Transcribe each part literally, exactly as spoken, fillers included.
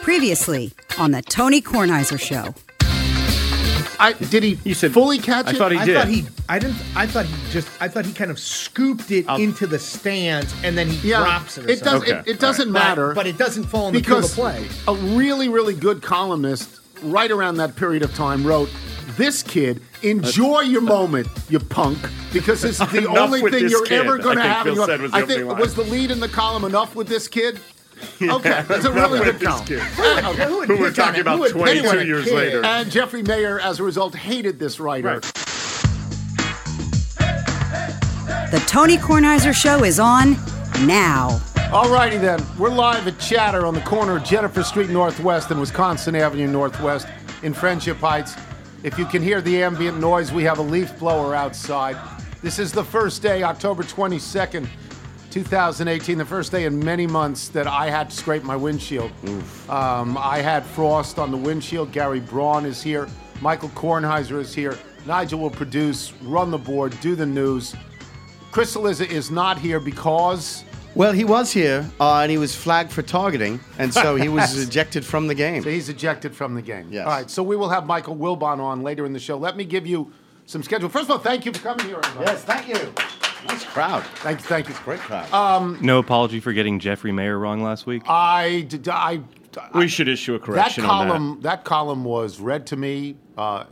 Previously on the Tony Kornheiser Show. I, did he You said- fully catch I it? thought he I did. thought he. I didn't. I thought he just. I thought he kind of scooped it I'll- into the stands and then he yeah, drops it. Or it does. something. It, it doesn't But- matter, but it doesn't fall in the field because of play. a really, really good columnist right around that period of time wrote, "This kid, enjoy your moment, you punk, because this is the Enough only with thing this you're kid," ever going to I think have." Phil in your said was the I think opening line. was the lead in the column enough with this kid. Okay, it's a Enough really with good this column. kid. Okay. Who would Who we're pick on talking it? about Who would pick twenty-two on a years kid? later. And Jeffrey Mayer, as a result, hated this writer. Right. The Tony Kornheiser Show is on now. All righty then. We're live at Chatter on the corner of Jennifer Street Northwest and Wisconsin Avenue Northwest in Friendship Heights. If you can hear the ambient noise, we have a leaf blower outside. This is the first day, October twenty-second, twenty eighteen, the first day in many months that I had to scrape my windshield. Um, I had frost on the windshield. Gary Braun is here. Michael Kornheiser is here. Nigel will produce, run the board, do the news. Chris Eliza is not here because... Well, he was here, uh, and he was flagged for targeting, and so he was ejected from the game. So he's ejected from the game. Yes. All right, so we will have Michael Wilbon on later in the show. Let me give you some schedule. First of all, thank you for coming here, everybody. Yes, thank you. Nice crowd. Thank you, thank you. Great crowd. No apology for getting Jeffrey Mayer wrong last week. I, did, I, We should issue a that correction column, on that column was read to me uh,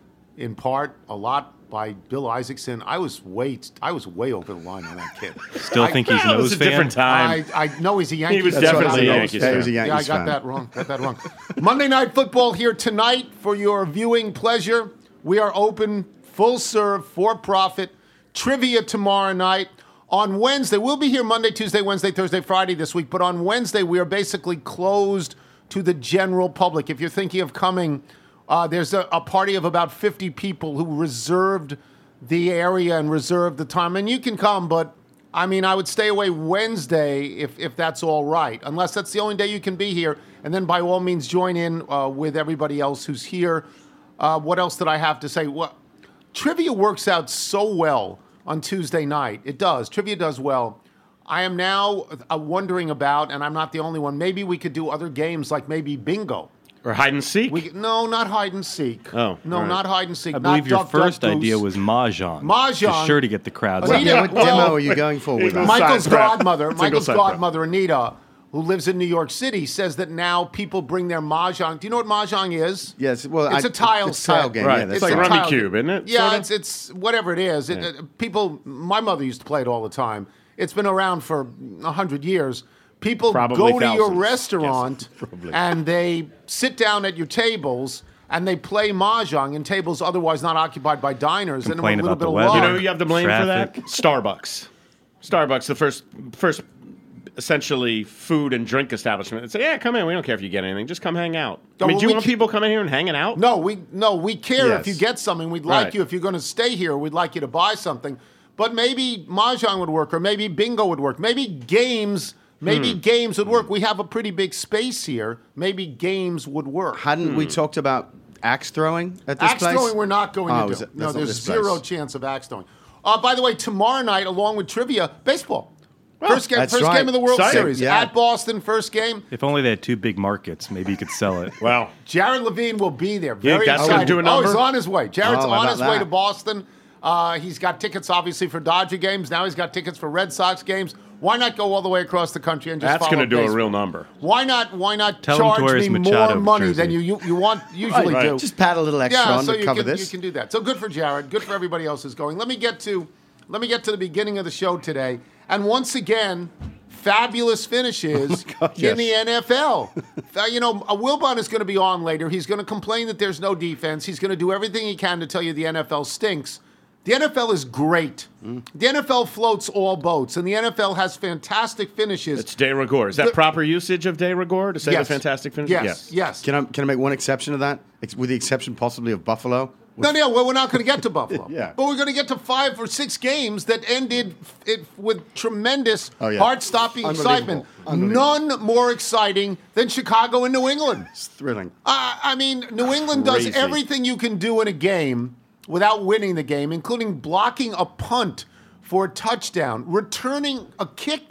in part a lot by Bill Isaacson. I was way, I was way over the line on that kid. Still I- think he's a that. It was nose a fan. different time. I, I know he's a Yankees. He was fan. definitely a I know Yankees he's- Yeah, he was a fan. Yankees Yeah, I got fan. that wrong. Got that wrong. Monday Night Football here tonight for your viewing pleasure. We are open, full serve, for profit. Trivia tomorrow night. On Wednesday, we'll be here Monday, Tuesday, Wednesday, Thursday, Friday this week. But on Wednesday, we are basically closed to the general public. If you're thinking of coming, uh, there's a, a party of about fifty people who reserved the area and reserved the time. And you can come, but I mean, I would stay away Wednesday if, if that's all right, unless that's the only day you can be here. And then by all means, join in uh, with everybody else who's here. Uh, what else did I have to say? What Trivia works out so well on Tuesday night. It does. Trivia does well. I am now uh, wondering about, and I'm not the only one, maybe we could do other games like maybe bingo. Or hide and seek. We No, not hide and seek. Oh, No, all right. not hide and seek. I not believe your duck, duck, first goose. idea was Mahjong. Mahjong. Just sure to get the crowds Well, up. yeah, Yeah, what well- demo are you going for with Eagles. that? Michael's Side prep. godmother, Single Michael's side prep. godmother, Anita, who lives in New York City, says that now people bring their mahjong. Do you know what mahjong is? Yes, well, it's I- a tile it's a tile set. game, Right. yeah, that's It's like a Rummy tile Cube, game. isn't it? Yeah, Sorta? it's it's whatever it is. It, Yeah. uh, people, my mother used to play it all the time. It's been around for a hundred years. People Probably go to your thousands. restaurant Yes, probably. and they sit down at your tables. And they play mahjong in tables otherwise not occupied by diners. Complain and a little about bit the of weather. luck. You know who you have to blame Traffic. for that? Starbucks. Starbucks, the first first essentially food and drink establishment. They say, yeah, come in. We don't care if you get anything. Just come hang out. Oh, I mean, well, do you we want ca- people coming here and hanging out? No, we no, we care Yes. if you get something. We'd like Right. you if you're going to stay here. We'd like you to buy something. But maybe mahjong would work, or maybe bingo would work. Maybe games, maybe Hmm. games would work. We have a pretty big space here. Maybe games would work. Hadn't we talked about axe throwing at this Axe place? throwing, we're not going Oh, to is do. it- No, that's not there's this zero place. chance of axe throwing. Uh, by the way, tomorrow night, along with trivia, baseball. First game, that's first right. game of the World Exciting, Series yeah. at Boston. First game. If only they had two big markets, maybe you could sell it. Well, Jared Levine will be there. You think Very that's gonna excited. do a Oh, he's number? on his way. Jared's Oh, how on about his way that? to Boston. Uh, he's got tickets, obviously, for Dodger games. Now he's got tickets for Red Sox games. Why not go all the way across the country and just that's follow going to do a baseball? real number. Why not? Why not Tell him to charge wear his me Machado more money jersey. than you you, you want usually Right, do? right. Just pat a little extra yeah, on so to you cover can, this. you can do that. So good for Jared. Good for everybody else who's going. Let me get to let me get to the beginning of the show today. And once again, fabulous finishes God, in yes. the N F L. Uh, you know, uh, Wilbon is going to be on later. He's going to complain that there's no defense. He's going to do everything he can to tell you the N F L stinks. The N F L is great. Mm. The N F L floats all boats, and the N F L has fantastic finishes. It's de rigueur. Is that The- proper usage of de rigueur to say yes. the fantastic finish? Yes, yes. Can I can I make one exception to that? Ex- With the exception possibly of Buffalo. No, no, well, we're not going to get to Buffalo. Yeah. But we're going to get to five or six games that ended it with tremendous, Oh, yeah. heart-stopping Unbelievable. excitement. Unbelievable. None more exciting than Chicago and New England. It's thrilling. Uh, I mean, New England does Crazy. everything you can do in a game without winning the game, including blocking a punt for a touchdown, returning a kick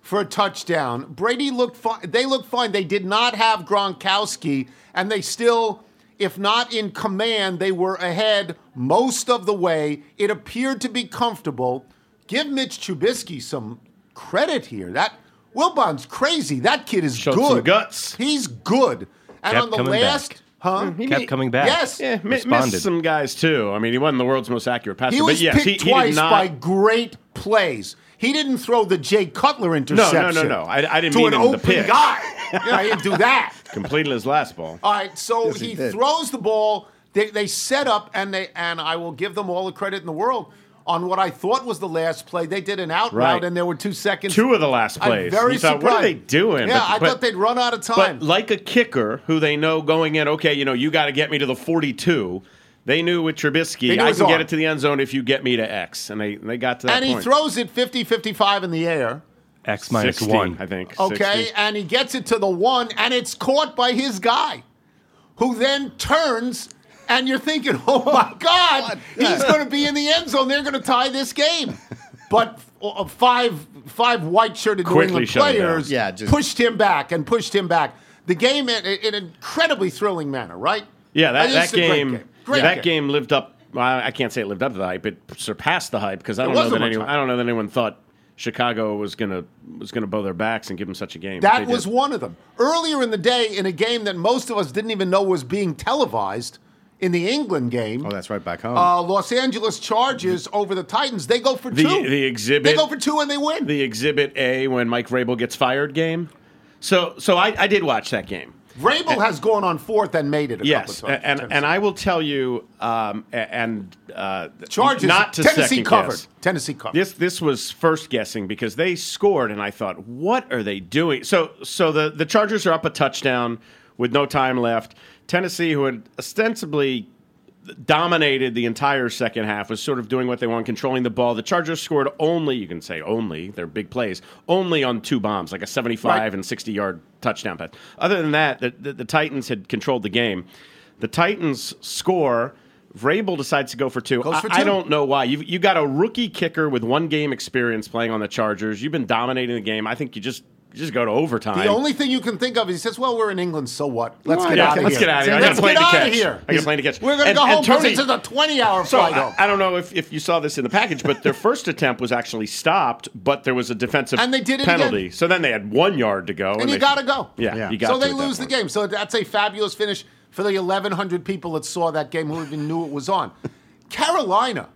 for a touchdown. Brady looked fine. They looked fine. They did not have Gronkowski, and they still, if not in command, they were ahead most of the way. It appeared to be comfortable. Give Mitch Trubisky some credit here. That Wilbon's crazy. That kid is Showed good. some guts. He's good. And Kept on the coming last, back. huh? He Kept made- coming back. Yes. Yeah, mi- Responded. missed some guys too. I mean, he wasn't the world's most accurate passer, He but was yes, picked he, he did twice not. by great plays. He didn't throw the Jay Cutler no, interception. no, no, no. I, I didn't to mean an him the open pitch. guy. Yeah, he didn't do that. Completing his last ball. All right, so Yes, he he, did. throws the ball. They, they set up, and they and I will give them all the credit in the world on what I thought was the last play. They did an out Right. route, and there were two seconds. Two of the last I'm plays. very You thought, surprised. what are they doing? Yeah, But- I but- thought they'd run out of time. But like a kicker who they know going in, okay, you know, you got to get me to the forty-two. They knew with Trubisky, They knew I his can get arm. it to the end zone if you get me to X. And they, they got to that and he point. throws it fifty fifty-five in the air. X minus sixty, one. I think. Okay, sixty. and he gets it to the one, and it's caught by his guy, who then turns, and you're thinking, oh my God, he's going to be in the end zone. They're going to tie this game. But uh, five five white-shirted New Quickly England shut it down. players Yeah, just- pushed him back and pushed him back. The game in, in an incredibly thrilling manner, right? Yeah, that, I think that it's a great game, game. Great that game. game lived up. Well, I can't say it lived up to the hype. It surpassed the hype because I It don't know wasn't that much anyone. hype. I don't know that anyone thought Chicago was gonna was gonna bow their backs and give them such a game. That They was did. one of them. Earlier in the day, in a game that most of us didn't even know was being televised, in the England game, Oh, that's right back home. uh, Los Angeles Chargers over the Titans. They go for the two. the exhibit. They go for two and they win. the Exhibit A when Mike Vrabel gets fired game. So so I, I did watch that game. Vrabel has gone on fourth and made it a Yes, couple of and times. and I will tell you, um, a- and uh, Chargers, not to Tennessee second covered. guess. Tennessee covered. This this was first guessing because they scored, and I thought, what are they doing? So so the the Chargers are up a touchdown with no time left. Tennessee, who had ostensibly dominated the entire second half, was sort of doing what they want, controlling the ball. The Chargers scored only, you can say only, they're big plays, only on two bombs, like a seventy-five Right. and sixty-yard touchdown pass. Other than that, the, the, the Titans had controlled the game. The Titans score. Vrabel decides to go for two. Goes for I, I two. don't know why. You've, you got a rookie kicker with one game experience playing on the Chargers. You've been dominating the game. I think you just you just go to overtime. The only thing you can think of is he says, well, we're in England, so what? Let's Yeah, get out of let's here. get out of here. I got Let's a plane get to out catch. of here. I got a plane to catch. We're going to And- go and home because Tony- it's a twenty-hour So flight I, home. I don't know if, if you saw this in the package, but their first attempt was actually stopped, but there was a defensive And they did it penalty. again. So then they had one yard to go. And you they- got to go. Yeah, Yeah. you got So to they at that lose the point. game. So that's a fabulous finish for the eleven hundred people that saw that game who even knew it was on. Carolina.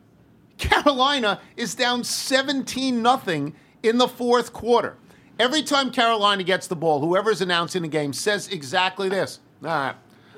Carolina is down seventeen nothing in the fourth quarter. Every time Carolina gets the ball, whoever's announcing the game says exactly this. All right.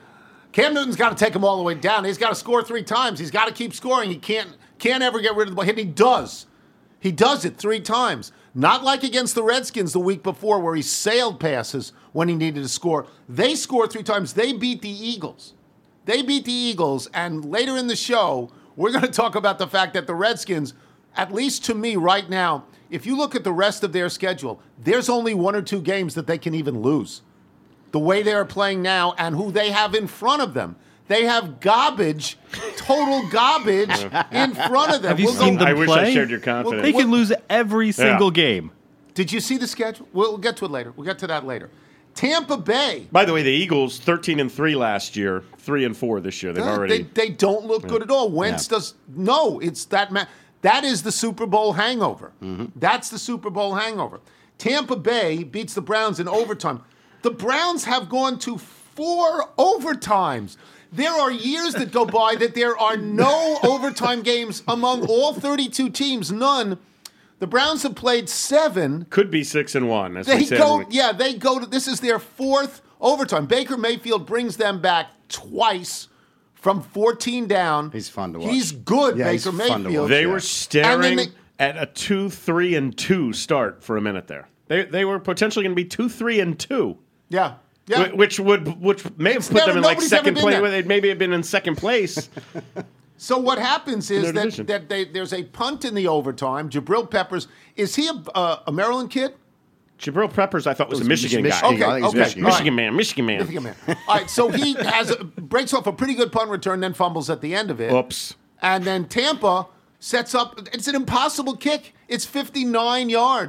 Cam Newton's got to take him all the way down. He's got to score three times. He's got to keep scoring. He can't can't ever get rid of the ball. And he does. He does it three times. Not like against the Redskins the week before where he sailed passes when he needed to score. They scored three times. They beat the Eagles. They beat the Eagles. And later in the show, we're going to talk about the fact that the Redskins, at least to me right now, if you look at the rest of their schedule, there's only one or two games that they can even lose. The way they are playing now and who they have in front of them. They have garbage, total garbage in front of them. Have you We'll seen go- them I wish play? I shared your confidence. They can lose every single game. Did you see the schedule? We'll, we'll get to it later. We'll get to that later. Tampa Bay. By the way, the Eagles thirteen and three last year, three and four this year. They've Uh, already. They, they don't look good at all. Wentz does no. It's that ma- that is the Super Bowl hangover. That's the Super Bowl hangover. Tampa Bay beats the Browns in overtime. The Browns have gone to four overtimes. There are years that go by that there are no overtime games among all thirty-two teams. None. The Browns have played seven. Could be six and one. As we They said. go, yeah, they go to, this is their fourth overtime. Baker Mayfield brings them back twice from fourteen down. He's fun to watch. He's good, Yeah, he's Baker fun to Mayfield. watch. They Yeah. were And staring then they- at a two, three, and two start for a minute there. They they were potentially going to be two, three, and two, Yeah, yeah. wh- which would which may have put never- them in like nobody's ever second been place. there. They'd maybe have been in second place. So what happens is their that, division. that they, there's a punt in the overtime. Jabril Peppers, is he a, uh, a Maryland kid? Jabril Peppers, I thought was, was a Michigan, Michigan. guy. Okay, I think he's okay. Michigan. all right. Michigan man, Michigan man. Michigan man. All right, so he has a, breaks off a pretty good punt return, then fumbles at the end of it. Oops. And then Tampa sets up. It's an impossible kick. It's fifty-nine yards.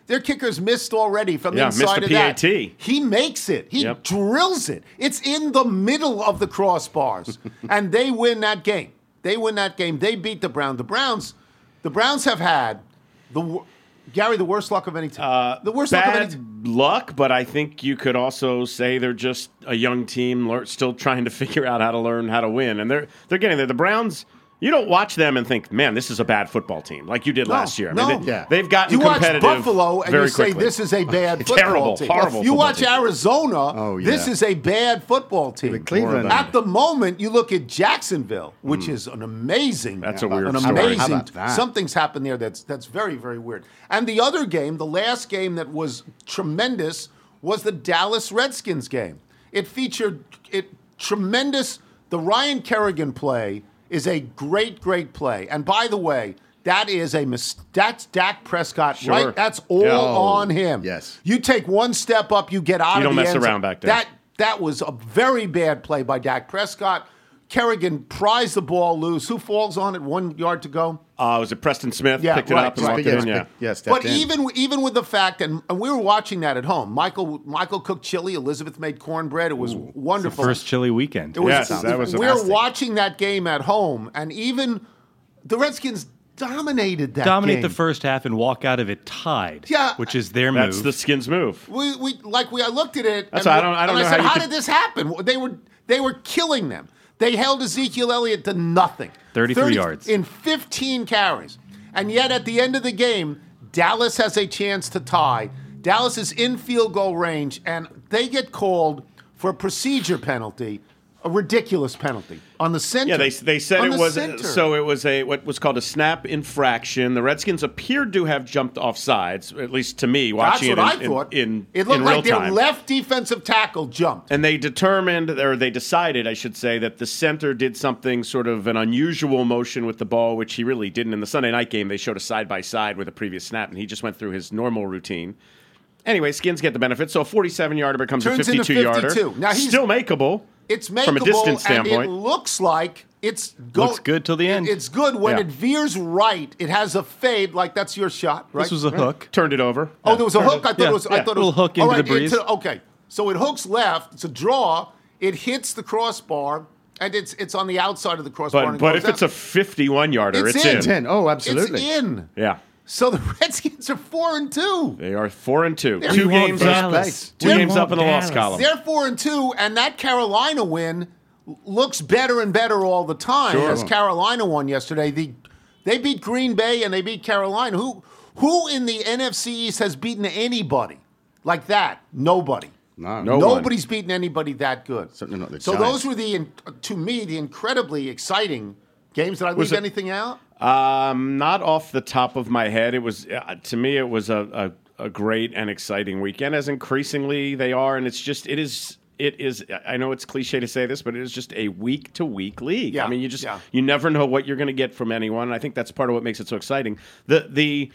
Their kicker's missed already from Yeah, missed inside a of P A that. T. He makes it. He Yep. drills it. It's in the middle of the crossbars, and they win that game. They win that game. They beat the Browns. The Browns, the Browns have had the wor- Gary the worst luck of any team. Uh, the worst luck of any bad team. luck, but I think you could also say they're just a young team, lear- still trying to figure out how to learn how to win, and they're they're getting there. The Browns. You don't watch them and think, man, this is a bad football team, like you did No, last year. I no. mean, they, Yeah. they've gotten You watch competitive Buffalo and very you say quickly. this is a bad football Terrible, team. horrible You football watch team. Arizona. Oh, yeah. This is a bad football team. With Cleveland. At the moment, you look at Jacksonville, which is an amazing. That's a weird an story. amazing. How about that? Something's happened there that's that's very very weird. And the other game, the last game that was tremendous, was the Dallas Redskins game. It featured it tremendous. The Ryan Kerrigan play is a great, great play. And by the way, that is a mis- that's Dak Prescott, Sure. right? That's all Yeah. on him. Yes. You take one step up, you get out You of don't the mess end zone. around back there. That that was a very bad play by Dak Prescott. Kerrigan pries the ball loose. Who falls on it? One yard to go. Uh, was it Preston Smith Yeah, picked it right, up and right. walked Yes, it in? Yeah. yes, But stepped in. even even with the fact, and, and we were watching that at home. Michael Michael cooked chili. Elizabeth made cornbread. It was wonderful. First chilly weekend. It was, Yes, that was we were fantastic. watching that game at home, and even the Redskins dominated that Dominate game. the first half and walk out of it tied. Yeah. which is their That's move. the Skins move. We, we like we I looked at it. That's and, why I don't- I don't and know I said, how you how could- did this happen? They were they were killing them. They held Ezekiel Elliott to nothing. thirty-three thirty yards. in fifteen carries, and yet at the end of the game, Dallas has a chance to tie. Dallas is in field goal range, and they get called for a procedure penalty, a ridiculous penalty on the center. Yeah, they they said On it the was center. so it was a what was called a snap infraction. The Redskins appeared to have jumped off sides, at least to me, That's watching what it I in, thought. in, in, it looked in like real their time. left defensive tackle jumped. And they determined, or they decided, I should say, that the center did something sort of an unusual motion with the ball, which he really didn't. In the Sunday night game, they showed a side by side with a previous snap, and he just went through his normal routine. Anyway, Skins get the benefit, so a forty-seven yarder becomes Turns a into fifty-two yarder. fifty-two. Now, he's- Still makeable. It's makeable, from a distance and standpoint. it looks like it's go- Looks good till the end. It's good when Yeah. it veers right. It has a fade, like that's your shot, right? This was a hook. Turned it over. Oh, there was a hook. I thought Yeah, it was. I yeah. thought it was Little hook all into the breeze. okay, so it hooks left. It's a draw. It hits the crossbar, and it's it's on the outside of the crossbar. But and but goes if it's a out. fifty-one yarder, It's it's, in. in. ten. Oh, absolutely. it's in. Yeah. So the Redskins are four and two. They are four and two. They're Two four games and up. Dallas. Two They're games four up in the loss column. They're four and two, and that Carolina win looks better and better all the time. Sure. As Carolina won yesterday, the they beat Green Bay and they beat Carolina. Who who in the N F C East has beaten anybody like that? Nobody. No. No one. Nobody's beaten anybody that good. Certainly not the so Giants. those were the, in- to me, the incredibly exciting games. Did I Was leave it- anything out? Um, not off the top of my head. It was uh, to me, it was a, a, a great and exciting weekend, as increasingly they are, and it's just it is. It is. I know it's cliche to say this, but it is just a week to week league. Yeah, I mean, you just yeah. you never know what you're going to get from anyone. And I think that's part of what makes it so exciting. The the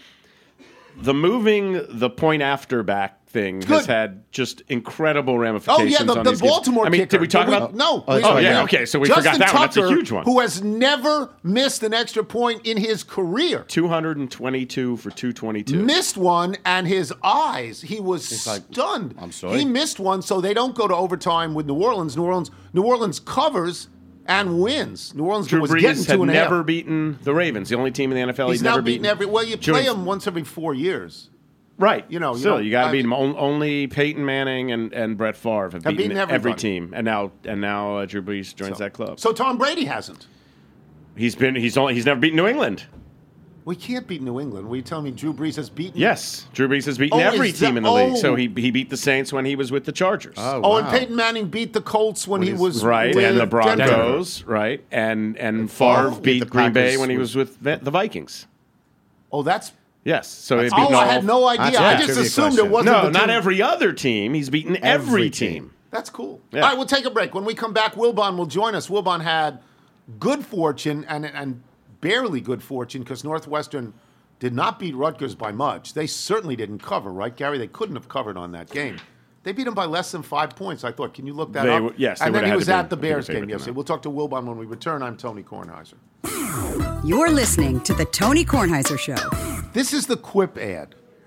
the moving the point after back thing has Good. had just incredible Oh ramifications. yeah, the, on the these games. Baltimore I mean, kicker. did we talk Did about? no? Oh, we- oh, we- yeah, okay, so we Justin forgot that one. That's a Tucker, huge one. Who has never missed an extra point in his career. two hundred twenty-two for two twenty-two. Missed one, and his eyes, he was like, stunned. I'm sorry? He missed one, so they don't go to overtime with New Orleans. New Orleans, New Orleans covers and wins. New Orleans Drew was getting Brees two had and a half. never beaten the Ravens, the only team in the N F L He's he'd now never beaten beaten. every. Well, you Joins- play him once every four years. Right. You know, you Still, don't- you got to I- beat him. On- Only Peyton Manning and, and Brett Favre have beaten, beaten every everybody. team, and now and now uh, Drew Brees joins So- that club. So Tom Brady hasn't. he's been he's only he's never beaten New England. We can't beat New England. Were you telling me Drew Brees has beaten? Yes, Drew Brees has beaten Oh, every is that- team in the league. So oh. he he beat the Saints when he was with the Chargers. Oh, Oh, wow. and Peyton Manning beat the Colts when he he's- was Right, with and the Denver. Broncos, right, and and Favre Favre beat beat the Green Bay Packers when he with- was with the, the Vikings. Oh, that's. Yes, so he's Oh, beaten I all- had no idea. That's I a just trivia assumed question. it wasn't. No, the not team. every other team. He's beaten every, Every team. team. That's cool. Yeah. All right, we'll take a break. When we come back, Wilbon will join us. Wilbon had good fortune and and barely good fortune because Northwestern did not beat Rutgers by much. They certainly didn't cover, right, Gary? They couldn't have covered on that game. They beat them by less than five points. I thought. Can you look that They up? w- yes, they And then would've he had was to be- at the I think they Bears were game favored yesterday. tonight. We'll talk to Wilbon when we return. I'm Tony Kornheiser. You're listening to the Tony Kornheiser Show. This is the Quip ad.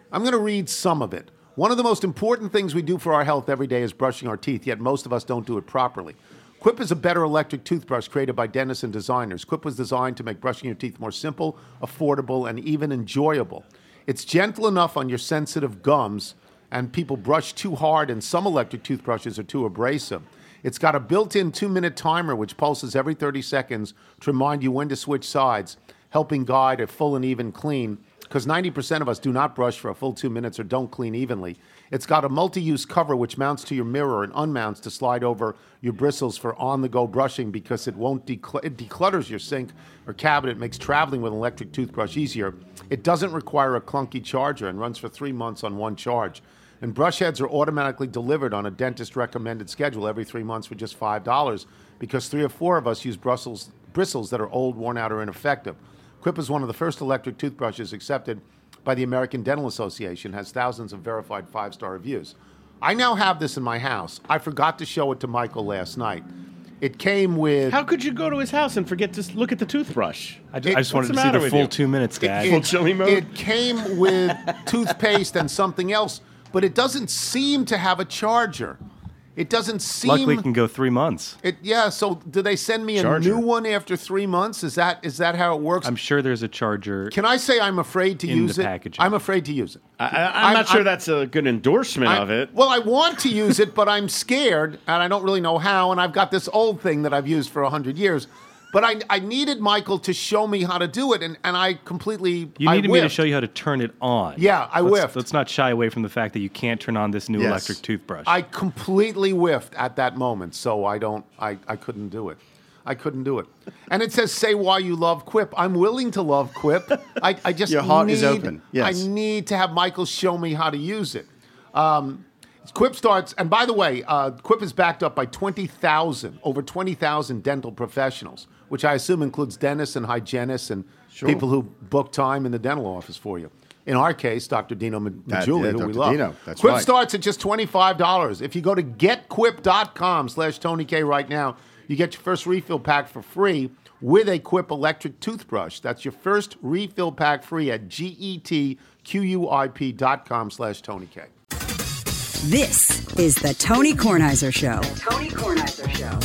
I'm going to read some of it. One of the most important things we do for our health every day is brushing our teeth, yet most of us don't do it properly. Quip is a better electric toothbrush created by dentists and designers. Quip was designed to make brushing your teeth more simple, affordable, and even enjoyable. It's gentle enough on your sensitive gums, and people brush too hard, and some electric toothbrushes are too abrasive. It's got a built-in two-minute timer which pulses every thirty seconds to remind you when to switch sides, helping guide a full and even clean, because ninety percent of us do not brush for a full two minutes or don't clean evenly. It's got a multi-use cover which mounts to your mirror and unmounts to slide over your bristles for on-the-go brushing because it won't decl- it declutters your sink or cabinet, makes traveling with an electric toothbrush easier. It doesn't require a clunky charger and runs for three months on one charge. And brush heads are automatically delivered on a dentist-recommended schedule every three months for just five dollars because three or four of us use bristles, bristles that are old, worn out, or ineffective. Quip is one of the first electric toothbrushes accepted by the American Dental Association, has thousands of verified five-star reviews. I now have this in my house. I forgot to show it to Michael last night. It came with... How could you go to his house and forget to look at the toothbrush? I just, It- I just wanted what's to the see matter the with full you? two minutes, Dad. It, Full chili mode? it came with toothpaste and something else, but it doesn't seem to have a charger. It doesn't seem... Luckily, it can go three months. It, yeah, so do they send me a Charger. new one after three months? Is that is that how it works? I'm sure there's a charger. Can I say I'm afraid to In use the it? packaging. I'm afraid to use it. I, I, I'm, I'm- not sure I'm- that's a good endorsement I- of it. Well, I want to use it, but I'm scared, and I don't really know how, and I've got this old thing that I've used for one hundred years. But I, I needed Michael to show me how to do it, and, and I completely You I needed me to whiffed. show you how to turn it on. Yeah, I let's, whiffed. Let's not shy away from the fact that you can't turn on this new Yes. electric toothbrush. I completely whiffed at that moment, so I don't. I, I couldn't do it. I couldn't do it. And it says, "Say why you love Quip." I'm willing to love Quip. I, I just Your heart need, is open. Yes. I need to have Michael show me how to use it. Um, Quip starts, and by the way, uh, Quip is backed up by twenty thousand, over twenty thousand dental professionals, which I assume includes dentists and hygienists and people who book time in the dental office for you. In our case, Doctor Dino Ma- That- Majuli, yeah, who we Doctor love. Dino, that's Quip right. starts at just twenty-five dollars. If you go to getquip.com slash Tony K right now, you get your first refill pack for free with a Quip electric toothbrush. That's your first refill pack free at G-E-T-Q-U-I-P dot com slash Tony K. This is the Tony Kornheiser Show. Tony Kornheiser Show.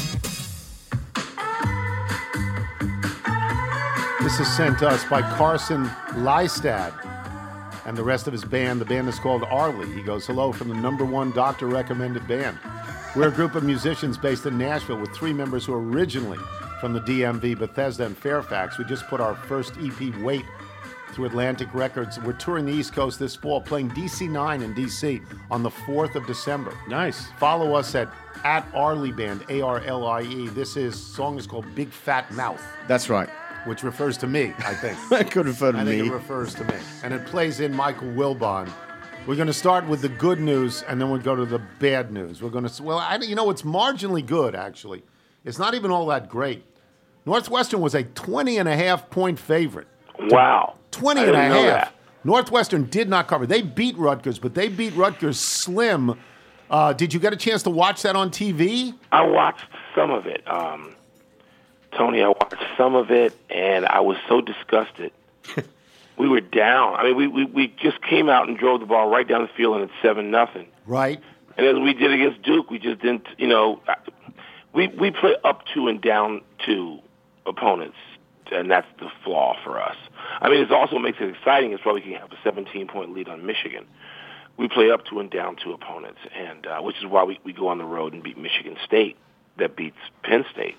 This is sent to us by Carson Lystad and the rest of his band. The band is called Arlie. He goes, hello from the number one doctor-recommended band. We're a group of musicians based in Nashville with three members who are originally from the D M V, Bethesda, and Fairfax. We just put our first E P, Wait, through Atlantic Records. We're touring the East Coast this fall, playing D C nine in D C on the fourth of December. Nice. Follow us at, at Arlie Band, A R L I E. This is song is called Big Fat Mouth, That's right. which refers to me, I think. That could refer to I think me. it refers to me. And it plays in Michael Wilbon. We're going to start with the good news, and then we'll go to the bad news. We're going to, well, I, you know, it's marginally good, actually. It's not even all that great. Northwestern was a twenty and a half point favorite. Wow. twenty I and a didn't know half. that. Northwestern did not cover. They beat Rutgers, but they beat Rutgers slim. Uh, did you get a chance to watch that on T V? I watched some of it. Um, Tony, I watched some of it, and I was so disgusted. We were down. I mean, we, we, we just came out and drove the ball right down the field, and it's seven nothing. Right. And as we did against Duke, we just didn't, you know, we we play up to and down to opponents, and that's the flaw for us. I mean, it also makes it exciting. It's why we can have a seventeen-point lead on Michigan. We play up to and down to opponents, and uh, which is why we, we go on the road and beat Michigan State, that beats Penn State.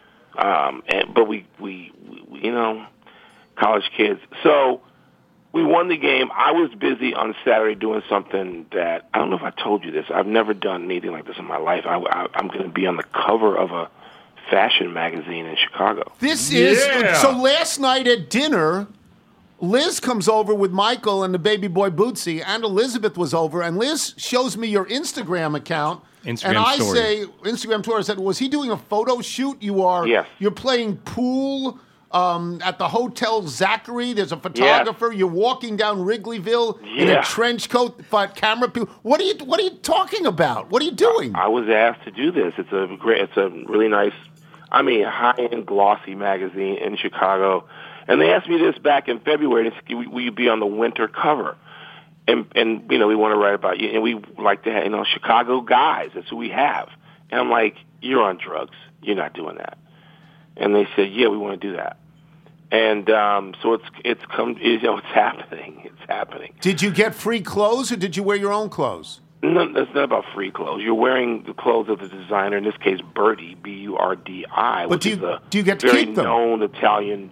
Um, and but we, we we you know, college kids. So we won the game. I was busy on Saturday doing something that I don't know if I told you this. I've never done anything like this in my life. I, I, I'm going to be on the cover of a fashion magazine in Chicago. This is Yeah. so. Last night at dinner, Liz comes over with Michael and the baby boy Bootsy, and Elizabeth was over, and Liz shows me your Instagram account. Instagram and I story. say, Instagram story. I said, was he doing a photo shoot? You are. Yes. You're playing pool um, at the Hotel Zachary. There's a photographer. You're walking down Wrigleyville in a Yeah. trench coat, but camera people. What are you? What are you talking about? What are you doing? I was asked to do this. It's a great. It's a really nice. I mean, high-end, glossy magazine in Chicago. And they asked me this back in February. They said, will you be on the winter cover? and and you know we want to write about you, and we like to have you know Chicago guys. That's who we have. And I'm like, you're on drugs. You're not doing that. And they said, yeah, we want to do that. And um, so it's it's come you know it's happening. It's happening. Did you get free clothes or did you wear your own clothes? No, it's not about free clothes. You're wearing the clothes of the designer, in this case, Birdie, B U R D I, But which do you- is a do you get to very keep them? known Italian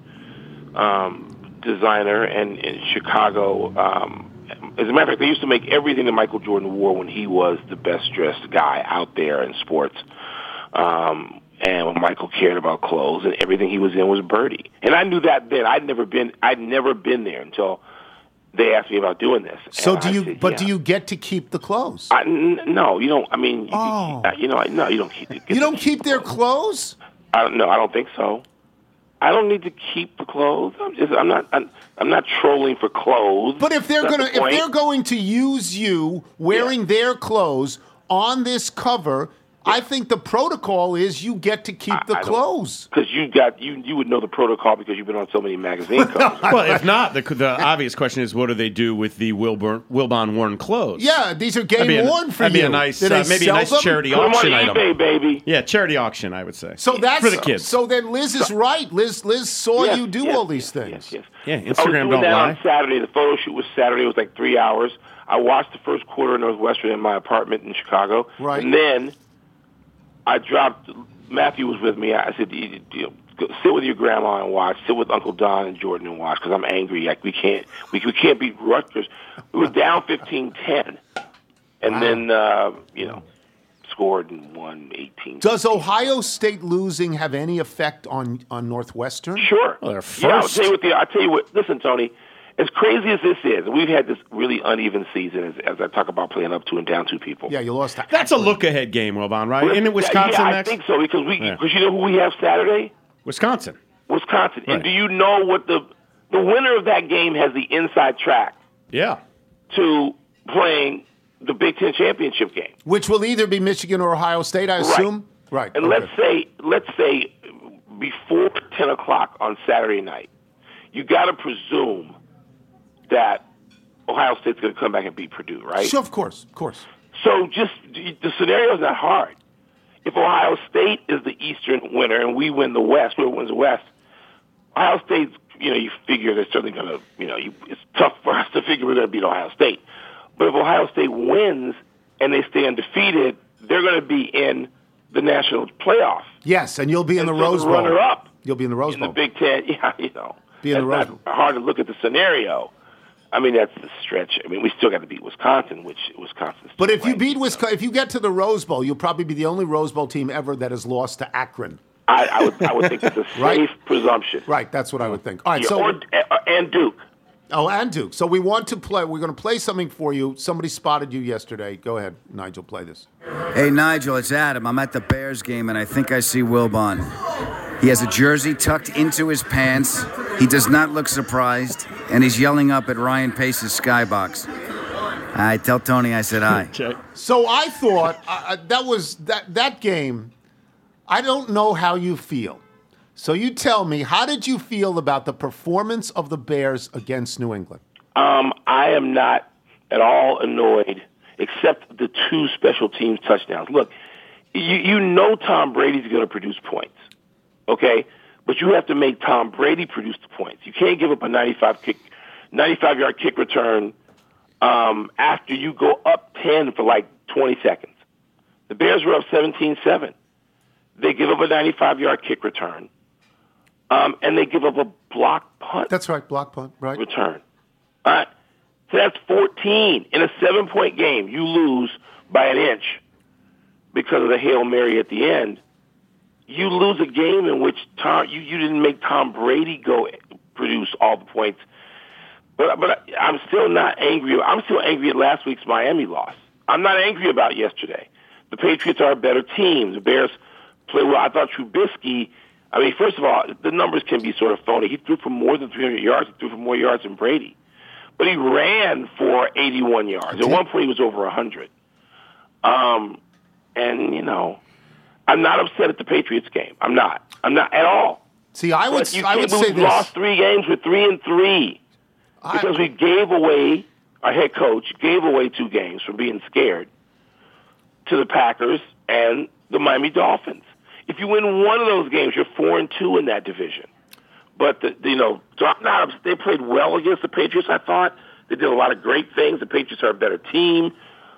um, designer and in Chicago. Um, as a matter of fact, they used to make everything that Michael Jordan wore when he was the best-dressed guy out there in sports. Um, and when Michael cared about clothes, and everything he was in was Birdie. And I knew that then. I'd never been. I'd never been there until they asked me about doing this. So And do I you? said, but yeah. do you get to keep the clothes? I, n- no, you don't. I mean, you, Oh. you know, no, you don't keep. You don't keep their clothes? I don't. No, I don't think so. I don't need to keep the clothes. I'm just. I'm not. I'm, I'm not trolling for clothes. But if they're That's gonna, the if point. they're going to use you wearing Yeah. their clothes on this cover, I think the protocol is you get to keep the I don't- clothes. because you got you you would know the protocol because you've been on so many magazine covers. Well, if not, the, the obvious question is, what do they do with the Wilburn, Wilbon worn clothes? Yeah, these are That'd be game a- worn for that'd you. be a nice, Do they uh, maybe a sell nice them? charity Put 'em auction on item. eBay, baby. Yeah, charity auction, I would say. So that's for the kids. So then Liz is right. Liz Liz saw Yes, you do yes, all these yes, things. Yes, Yeah, yes. Instagram I was doing don't that lie. on Saturday. The photo shoot was Saturday. It was like three hours. I watched the first quarter of Northwestern in my apartment in Chicago. Right. And then I dropped. Matthew was with me. I said, you, you know, go, sit with your grandma and watch. Sit with Uncle Don and Jordan and watch because I'm angry. Like we can't, we, we can't beat Rutgers. We were down fifteen ten, and Wow. then uh, you know scored and won eighteen. Does Ohio State losing have any effect on on Northwestern? Sure. Well, they're Yeah, I'll first. tell you what. The, I'll tell you what. Listen, Tony. As crazy as this is, and we've had this really uneven season, as, as I talk about playing up to and down two people. Yeah, you lost. To That's a Akron. look-ahead game, Wilbon, right? Isn't it Wisconsin yeah, next? I think so because we Yeah. because you know who we have Saturday, Wisconsin. Wisconsin. Right. And do you know what the the winner of that game has the inside track Yeah. to playing the Big Ten championship game? Which will either be Michigan or Ohio State, I assume. Right. And okay. let's say let's say before ten o'clock on Saturday night, you got to presume that Ohio State's going to come back and beat Purdue, right? Sure, of course, of course. So just the scenario is not hard. If Ohio State is the Eastern winner and we win the West, whoever wins the West, Ohio State's, you know, you figure they're certainly going to, you know, you, it's tough for us to figure we're going to beat Ohio State. But if Ohio State wins and they stay undefeated, they're going to be in the national playoff. Yes, and you'll be in And the so Rose the Bowl. runner-up You'll be in the Rose in Bowl. the Big Ten, yeah, you know. Be in the that's Rose not hard to look at the scenario. I mean, that's the stretch. I mean, we still got to beat Wisconsin, which Wisconsin's. But if you ranked, beat so. Wisconsin, if you get to the Rose Bowl, you'll probably be the only Rose Bowl team ever that has lost to Akron. I, I would, I would think it's a safe Right. presumption. Right, that's what I would think. All right, Yeah, so or, and Duke. oh, and Duke. So we want to play. We're going to play something for you. Somebody spotted you yesterday. Go ahead, Nigel. Play this. Hey, Nigel, it's Adam. I'm at the Bears game, and I think I see Wilbon. He has a jersey tucked into his pants. He does not look surprised, and he's yelling up at Ryan Pace's skybox. I tell Tony I said hi. So I thought uh, that was that that game. I don't know how you feel. So you tell me, how did you feel about the performance of the Bears against New England? Um, I am not at all annoyed, except the two special teams touchdowns. Look, you, you know Tom Brady's going to produce points, okay? But you have to make Tom Brady produce the points. You can't give up a ninety-five kick, ninety-five yard kick return um, after you go up ten for like twenty seconds. The Bears were up seventeen seven. They give up a ninety-five yard kick return, um, and they give up a block punt That's right, block punt, right? return. All right. So that's fourteen. In a seven-point game, you lose by an inch because of the Hail Mary at the end. You lose a game in which Tom, you, you didn't make Tom Brady go produce all the points. But but I'm still not angry. I'm still angry at last week's Miami loss. I'm not angry about yesterday. The Patriots are a better team. The Bears play well. I thought Trubisky, I mean, first of all, the numbers can be sort of phony. He threw for more than three hundred yards. He threw for more yards than Brady. But he ran for eighty-one yards. At one point, he was over one hundred. Um, and, you know, I'm not upset at the Patriots game. I'm not. I'm not at all. See, I would But you I would can't- say we've this. lost three games with three and three I- because we gave away our head coach, gave away two games from being scared to the Packers and the Miami Dolphins. If you win one of those games, you're four and two in that division. But the, you know, so I'm not, they played well against the Patriots. I thought they did a lot of great things. The Patriots are a better team.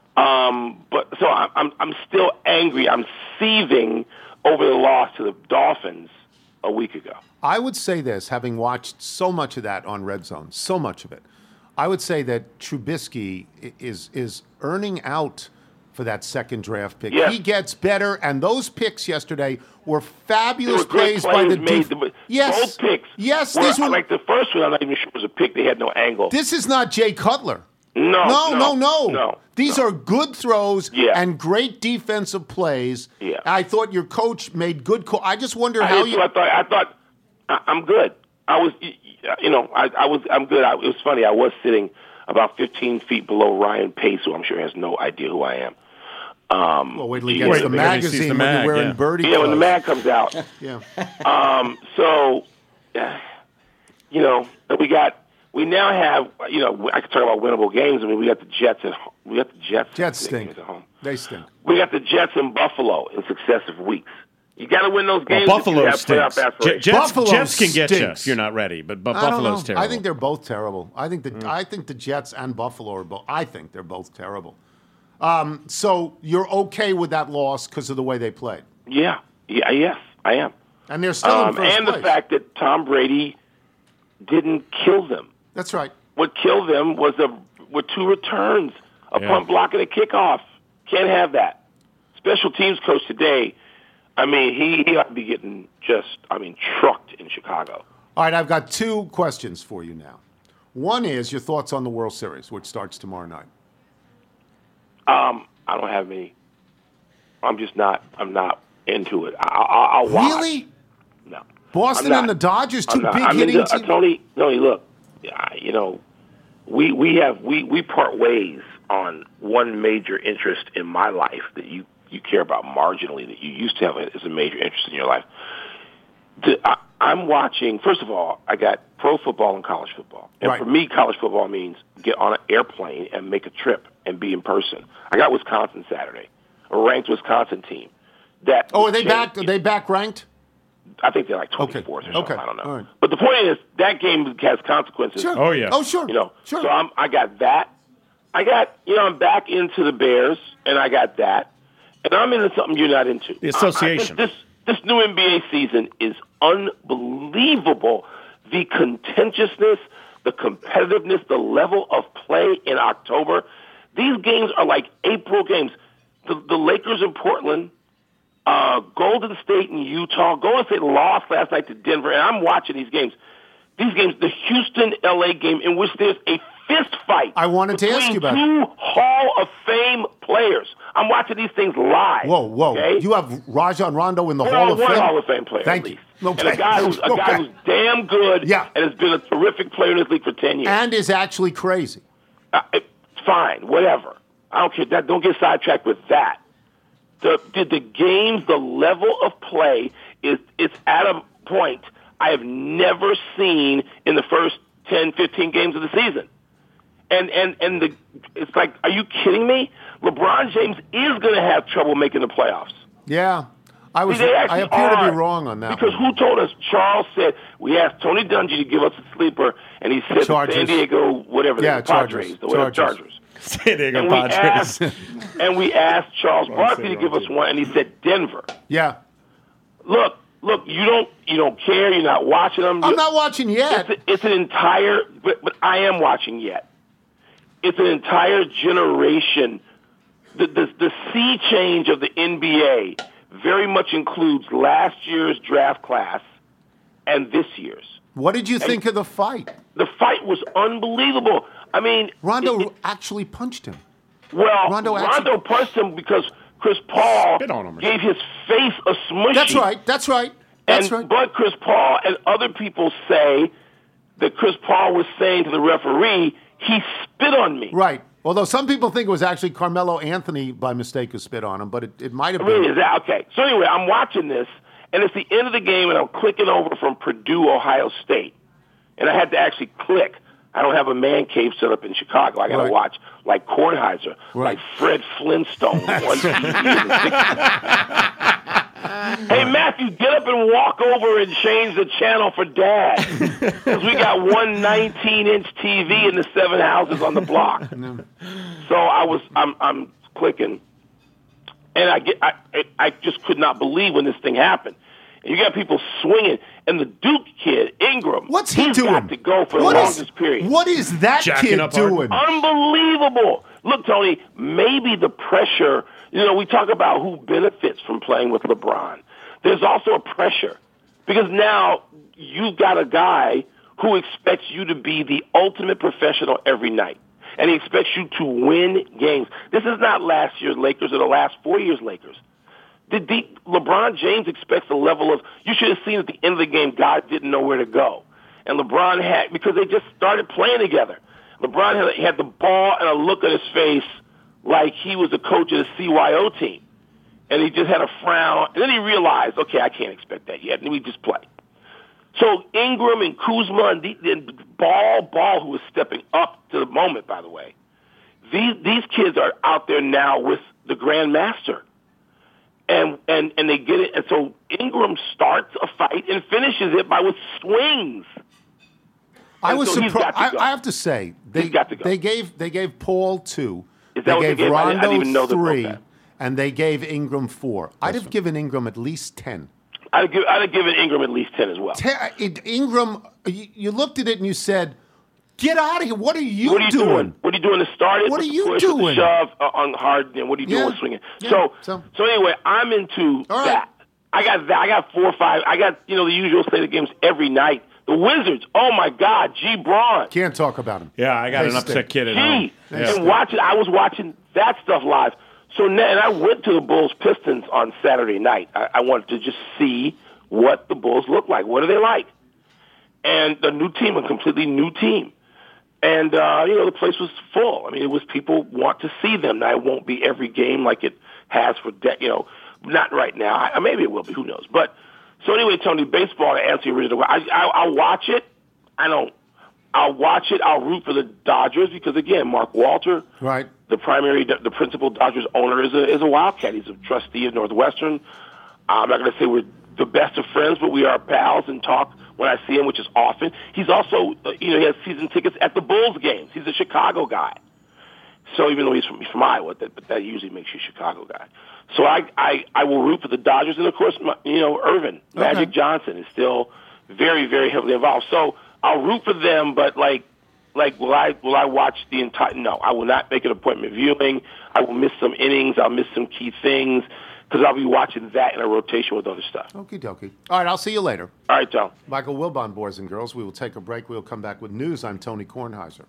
Um, but so I'm, I'm I'm still angry. I'm seething over the loss to the Dolphins a week ago. I would say this, having watched so much of that on Red Zone, so much of it, I would say that Trubisky is is earning out for that second draft pick. Yes. He gets better, and those picks yesterday were fabulous There were great plays by the made. def- Yes, Both picks. Yes, were, these were like the first one. I'm not even sure it was a pick. They had no angle. This is not Jay Cutler. No, no, no, no, no. no These no. are good throws Yeah. and great defensive plays. Yeah. I thought your coach made good call. I just wonder I, how so you. I thought. I thought I, I'm good. I was, you know, I, I was. I'm good. I, it was funny. I was sitting about fifteen feet below Ryan Pace, who I'm sure has no idea who I am. Um, well, wait till he yeah, gets the when he magazine sees the when mag, you're wearing yeah. birdie Yeah, when the clothes. mag comes out. Yeah. Um, so, uh, you know, we got. We now have, you know, I could talk about winnable games. I mean, we got the Jets at home. We got the Jets. Jets stink. At home. They stink. We got the Jets in Buffalo in successive weeks. You got to win those Well, games. Buffalo if you have stinks. playoff aspirations. J- Jets, Buffalo Jets can get you stinks. if you're not ready, but, but I don't Buffalo's know. terrible. I think they're both terrible. I think the I think the Jets and Buffalo are both. I think they're both terrible. Um, so you're okay with that loss because of the way they played, Yeah, yeah, yes, I am. and they're still Um, in first and place. the fact that Tom Brady didn't kill them. That's right. What killed them was a were two returns, a Yeah. punt block and a kickoff. Can't have that. Special teams coach today, I mean, he, he ought to be getting just, I mean, trucked in Chicago. All right, I've got two questions for you now. One is your thoughts on the World Series, which starts tomorrow night. Um, I don't have any. I'm just not. I'm not into it. I, I, I'll watch. Really? No. Boston I'm not. and the Dodgers, two I'm not. big I'm hitting into, uh, teams. Tony, Tony, look, I- you know, we we have we, we part ways on one major interest in my life that you, you care about marginally that you used to have as a major interest in your life. The, I, I'm watching. First of all, I got pro football and college football, and Right. for me, college football means get on an airplane and make a trip and be in person. I got Wisconsin Saturday, a ranked Wisconsin team. That Oh, are they changed- back? Are they back ranked? I think they're like Okay. twenty-fourth or something. Okay. I don't know. All right. But the point is, that game has consequences. Sure. Oh, yeah. Oh, sure. You know, sure. so I'm, I got that. I got, you know, I'm back into the Bears, and I got that. And I'm into something you're not into. The association. I, I, this, this new N B A season is unbelievable. The contentiousness, the competitiveness, the level of play in October. These games are like April games. The, the Lakers in Portland, uh, Golden State in Utah. Golden State lost last night to Denver, and I'm watching these games. These games, the Houston L A game, in which there's a fist fight. I wanted to ask between you about two Hall of Fame players. I'm watching these things live. Whoa, whoa! Okay? You have Rajon Rondo in the One- Hall of one Fame. Hall of Fame player. Thank at you. least. Okay. And a guy who's a Okay. guy who's damn good. Yeah. And has been a terrific player in this league for ten years. And is actually crazy. Uh, it- fine, whatever. I don't care. That don't get sidetracked with that. The, the the games, the level of play is it's at a point I have never seen in the first ten, fifteen games of the season. And and and the it's like, are you kidding me? LeBron James is going to have trouble making the playoffs. Yeah, I was. See, they I actually appear to are. be wrong on that. Because one. who told us? Charles said, we asked Tony Dungy to give us a sleeper, and he said Chargers. San Diego, whatever, Yeah, the Padres, Chargers. the whatever, Chargers. Chargers. San Diego And we, Padres. asked, and we asked Charles Barkley to give us one, and he said Denver. Yeah, Look, look, you don't you don't care. You're not watching them. I'm You- not watching yet. It's, a, it's an entire, but, but I am watching yet. It's an entire generation. The, the the sea change of the N B A very much includes last year's draft class and this year's. What did you think of the fight? The fight was unbelievable. I mean, Rondo it- it- actually punched him. well, Rondo Rondo, actually- punched him because Chris Paul Spit on him or gave his face a smushy. That's right. That's right. That's and, right. But Chris Paul and other people say that Chris Paul was saying to the referee, he spit on me. Right. Although some people think it was actually Carmelo Anthony by mistake who spit on him, but it, it might have Really, been. is that okay? So anyway, I'm watching this, and it's the end of the game, and I'm clicking over from Purdue, Ohio State, and I had to actually click I don't have a man cave set up in Chicago. I got to Right. watch like Kornheiser, Right. like Fred Flintstone on T V in the sixties. Hey, Matthew, get up and walk over and change the channel for Dad. Because we got one nineteen-inch T V in the seven houses on the block. So I was, I'm, I'm clicking, and I get, I, I just could not believe when this thing happened. And you got people swinging, and the Duke kid, Ingram, What's he he's doing? got to go for What the is- longest period. What is that Jacking kid up hard. doing? Unbelievable. Look, Tony, maybe the pressure, you know, we talk about who benefits from playing with LeBron. There's also a pressure because now you've got a guy who expects you to be the ultimate professional every night, and he expects you to win games. This is not last year's Lakers or the last four years' Lakers. The, the, LeBron James expects a level of, you should have seen at the end of the game, God didn't know where to go. And LeBron had, because they just started playing together. LeBron had, had the ball and a look on his face like he was the coach of the C Y O team. And he just had a frown. And then he realized, okay, I can't expect that yet. And we just play. So Ingram and Kuzma and, the, and Ball, Ball, who was stepping up to the moment, by the way, these, these kids are out there now with the Grand Master. And, and, and they get it. And so Ingram starts a fight and finishes it by with swings. I And was so he's surprised. got to go. I, I have to say, they, He's got to go. they gave they gave Paul two. Is that they what they gave gave? I didn't- I Rondo didn't even know they broke three, that. and they gave Ingram four. I'd have given Ingram at least ten. I'd have, give, I'd have given Ingram at least ten as well. Ten it, Ingram, you, you looked at it and you said, "Get out of here! What are you, What are you doing? What are you doing to start it? What with are the you push, with the doing? shove uh, on hard, and what are you doing Yeah. with swinging? Yeah. So, So- so, anyway, I'm into All right. that. I got that. I got four or five. I got, you know, the usual slate of games every night. The Wizards, oh my God, G. Braun. Can't talk about him. Yeah, I got They an upset stink. kid at Gee, home. Yeah. and watching, I was watching that stuff live. So now, and I went to the Bulls Pistons on Saturday night. I, I wanted to just see what the Bulls look like. What are they like? And the new team, a completely new team. And, uh, you know, the place was full. I mean, it was people want to see them. Now, it won't be every game like it has for, de- you know, not right now. I, maybe it will be. Who knows? But so anyway, Tony, baseball, to answer your original, I, I, I'll watch it. I don't. I'll watch it. I'll root for the Dodgers because, again, Mark Walter, Right. the primary, the principal Dodgers owner, is a is a Wildcat. He's a trustee of Northwestern. I'm not going to say we're the best of friends, but we are pals and talk when I see him, which is often. He's also, uh, you know, he has season tickets at the Bulls games. He's a Chicago guy. So even though he's from, he's from Iowa, that, but that usually makes you a Chicago guy. So I, I, I will root for the Dodgers, and of course, my, you know, Irvin, Magic Johnson is still very, very heavily involved. So I'll root for them, but like, like will I, will I watch the entire? No, I will not make an appointment viewing. I will miss some innings. I'll miss some key things because I'll be watching that in a rotation with other stuff. Okie dokie. All right, I'll see you later. All right, Tom. Michael Wilbon, boys and girls. We will take a break. We'll come back with news. I'm Tony Kornheiser.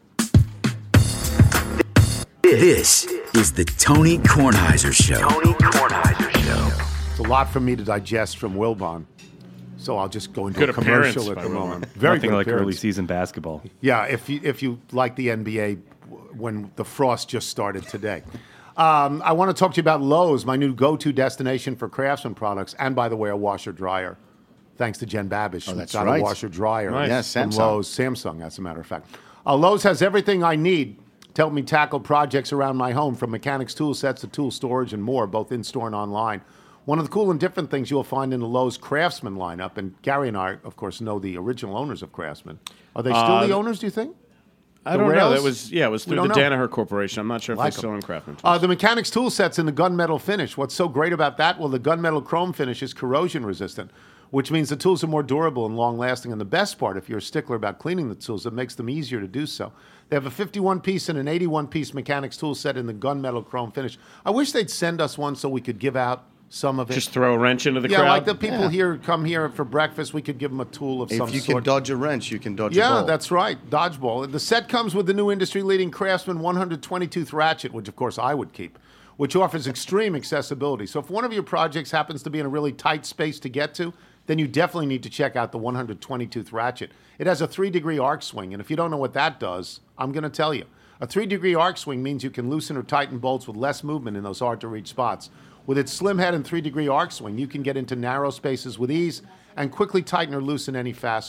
This is the Tony Kornheiser Show. Tony Kornheiser Show. It's a lot for me to digest from Wilbon, so I'll just go into Good a commercial appearance at by the Wilbon. moment. Very Nothing good like appearance. early season basketball. Yeah, if you if you like the N B A when the frost just started today. Um, I want to talk to you about Lowe's, my new go-to destination for Craftsman products, and by the way, a washer dryer. Thanks to Jen Babish. Oh, that's got right. a washer dryer. Nice. Yeah, from Samsung. Lowe's, Samsung, as a matter of fact. Uh, Lowe's has everything I need to help me tackle projects around my home, from mechanics tool sets to tool storage and more, both in-store and online. One of the cool and different things you'll find in the Lowe's Craftsman lineup, and Gary and I, of course, know the original owners of Craftsman. Are they still Uh, the owners, do you think? I The don't know. rails? That was yeah, it was We through the don't know. Danaher Corporation. I'm not sure if Like they're still 'em. in Craftsman. Uh, the mechanics tool sets in the gunmetal finish. What's so great about that? Well, the gunmetal chrome finish is corrosion resistant, which means the tools are more durable and long lasting. And the best part, if you're a stickler about cleaning the tools, it makes them easier to do so. They have a fifty-one piece and an eighty-one piece mechanics tool set in the gunmetal chrome finish. I wish they'd send us one so we could give out some of it. Just throw a wrench into the yeah, crowd. like the people Yeah. here come here for breakfast. We could give them a tool of some If you sort. can dodge a wrench, you can dodge a Yeah, ball. that's right. Dodgeball. The set comes with the new industry-leading Craftsman one hundred twenty tooth ratchet, which, of course, I would keep, which offers extreme accessibility. So if one of your projects happens to be in a really tight space to get to, then you definitely need to check out the one hundred twenty tooth ratchet. It has a three-degree arc swing, and if you don't know what that does, I'm going to tell you. A three-degree arc swing means you can loosen or tighten bolts with less movement in those hard-to-reach spots. With its slim head and three-degree arc swing, you can get into narrow spaces with ease and quickly tighten or loosen any fastener.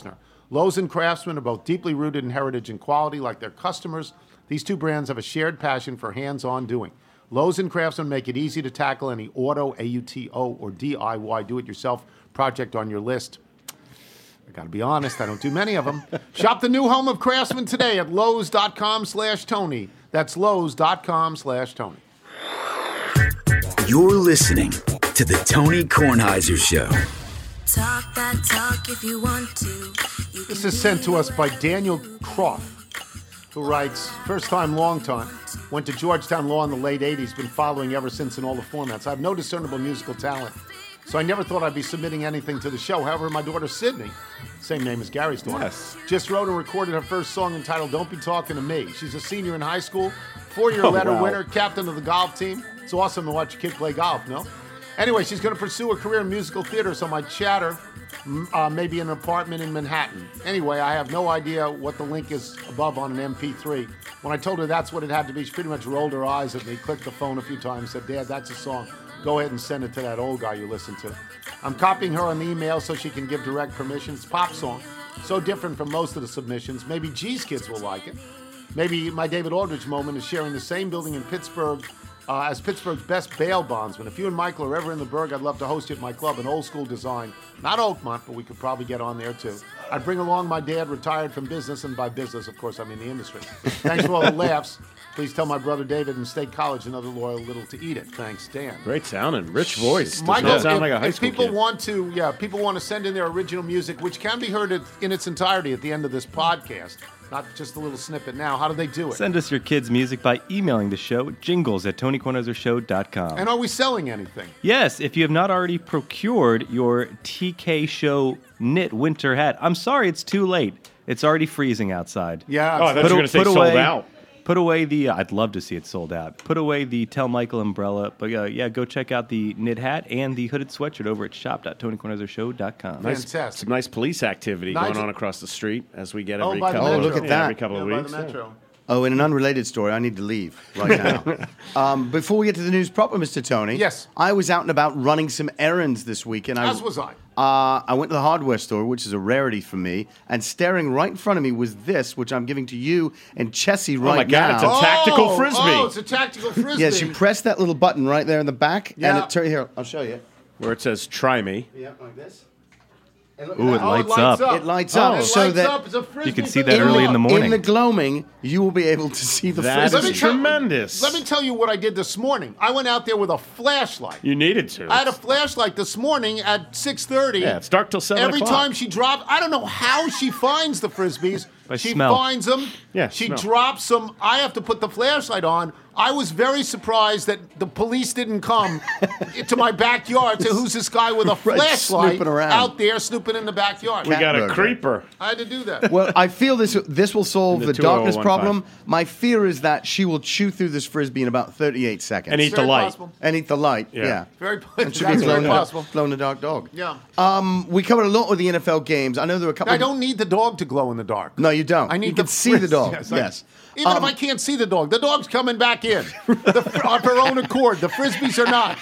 Lowe's and Craftsman are both deeply rooted in heritage and quality like their customers. These two brands have a shared passion for hands-on doing. Lowe's and Craftsman make it easy to tackle any auto, A U T O, or D I Y do-it-yourself project on your list. I got to be honest, I don't do many of them. Shop the new home of Craftsman today at Lowe's.com slash Tony. That's Lowe's.com slash Tony. You're listening to the Tony Kornheiser Show. Talk that talk if you want to. You This is sent to us by Daniel Croft, who writes, first time, long time. Went to Georgetown Law in the late eighties, been following ever since in all the formats. I have no discernible musical talent, so I never thought I'd be submitting anything to the show. However, my daughter Sydney, same name as Gary's daughter, Yes. just wrote and recorded her first song entitled Don't Be Talking to Me. She's a senior in high school, four-year Oh, letter wow. winner, captain of the golf team. It's awesome to watch a kid play golf, no? Anyway, she's going to pursue a career in musical theater, so my chatter, mm, uh, maybe an apartment in Manhattan. Anyway, I have no idea what the link is above on an M P three. When I told her that's what it had to be, she pretty much rolled her eyes at me, clicked the phone a few times, said, Dad, that's a song. Go ahead and send it to that old guy you listen to. I'm copying her on the email so she can give direct permission. It's a pop song, so different from most of the submissions. Maybe G's kids will like it. Maybe my David Aldridge moment is sharing the same building in Pittsburgh uh, as Pittsburgh's best bail bondsman. If you and Michael are ever in the Burgh, I'd love to host you at my club, an old school design. Not Oakmont, but we could probably get on there too. I'd bring along my dad, retired from business, and by business, of course, I mean the industry. Thanks for all the laughs. Please tell my brother David in State College another loyal little to eat it. Thanks, Dan. Great sounding, rich voice. Does Michael, not sound if, like a high if school people kid. want to, yeah, people want to send in their original music, which can be heard at, in its entirety at the end of this podcast, not just a little snippet now. How do they do it? Send us your kids' music by emailing the show, jingles at tony kornheiser show dot com. And are we selling anything? Yes, if you have not already procured your T K Show knit winter hat, I'm sorry it's too late. It's already freezing outside. Yeah. Oh, I thought you were going to say sold away, out. Put away the, uh, I'd love to see it sold out. Put away the Tell Michael umbrella. But uh, yeah, go check out the knit hat and the hooded sweatshirt over at shop dot tony kornheiser show dot com. Nice, Fantastic. some nice police activity Nigel- going on across the street as we get Oh, every by the couple. Metro. Oh, look at yeah, that. Every couple Yeah, of by weeks. the Metro. Oh, in an unrelated story, I need to leave right now. um, before we get to the news proper, Mister Tony. Yes. I was out and about running some errands this week. And As I, was I. Uh, I went to the hardware store, which is a rarity for me, and staring right in front of me was this, which I'm giving to you and Chessie right my God, now. it's a tactical Oh, frisbee. Oh, it's a tactical frisbee. Yes, you press that little button right there in the back, and Yeah. it turns here. I'll show you. Where it says "Try me." Yeah, like this. And look Ooh, at it that. Oh, lights it lights up. up. It lights Oh, up, it so lights that up. It's a frisbee you can see for that the early in the dog. morning. In the gloaming, you will be able to see the That frisbee. is tell- tremendous. Let me tell you what I did this morning. I went out there with a flashlight. You needed to. I had a flashlight this morning at six thirty. Yeah, it's dark till seven Every o'clock. time she drops, I don't know how she finds the frisbees. By she smell. finds them. Yeah, She smell. drops them. I have to put the flashlight on. I was very surprised that the police didn't come to my backyard. To who's this guy with a Right, flashlight snooping around. out there snooping in the backyard? we got a Burger. creeper. I had to do that. Well, I feel this this will solve The the, two oh darkness one problem. five. My fear is that she will chew through this frisbee in about thirty-eight seconds. And eat the Very light. possible. And eat the light. Yeah. Yeah. Very, And that's should be very blown, possible. blown a dark dog. Yeah. Um, we covered a lot with the N F L games. I know there were a couple. I don't need the dog to glow in the dark. No, you don't. I need You the can see the fris- dog. Yes. Yes. I- even Um, if I can't see the dog, the dog's coming back in the, fr- of her own accord. The frisbees are not.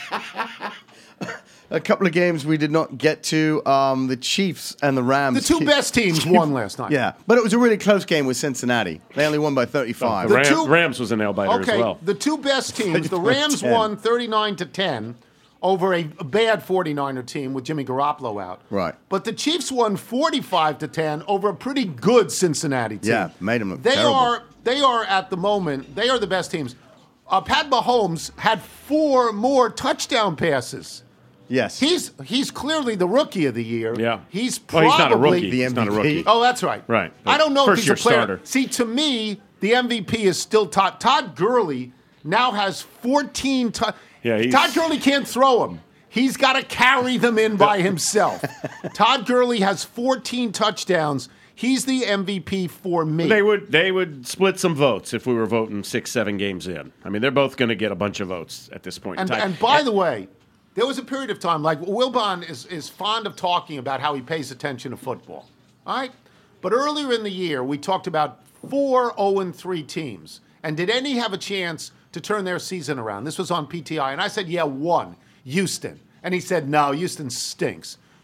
A couple of games we did not get to. Um, the Chiefs and the Rams. The two keep- best teams won last night. Yeah, but it was a really close game with Cincinnati. They only won by thirty-five. The The Ram, two- Rams was a nail biter Okay, as well. the two best teams. The thirty-four to Rams ten. won thirty-nine to ten over a bad forty-niner team with Jimmy Garoppolo out. Right. But the Chiefs won forty-five to ten over a pretty good Cincinnati team. Yeah, made 'em look They terrible. are they are at the moment, they are the best teams. Uh, Pat Mahomes had four more touchdown passes. Yes. He's he's clearly the rookie of the year. Yeah. He's Well, probably he's not a rookie. The He's not a M V P. rookie. Oh, that's right. Right. I don't know if First he's a year player. starter. See, to me, the M V P is still Todd. Todd Gurley now has fourteen. Tu- Yeah, he's- Todd Gurley can't throw them. He's got to carry them in by himself. Todd Gurley has fourteen touchdowns. He's the M V P for me. They would they would split some votes if we were voting six, seven games in. I mean, they're both going to get a bunch of votes at this point And, in time. and by the way, there was a period of time, like Wilbon is, is fond of talking about how he pays attention to football. All right? But earlier in the year, we talked about four oh and three teams. And did any have a chance to turn their season around? This was on P T I. And I said, yeah, one, Houston. And he said, no, Houston stinks.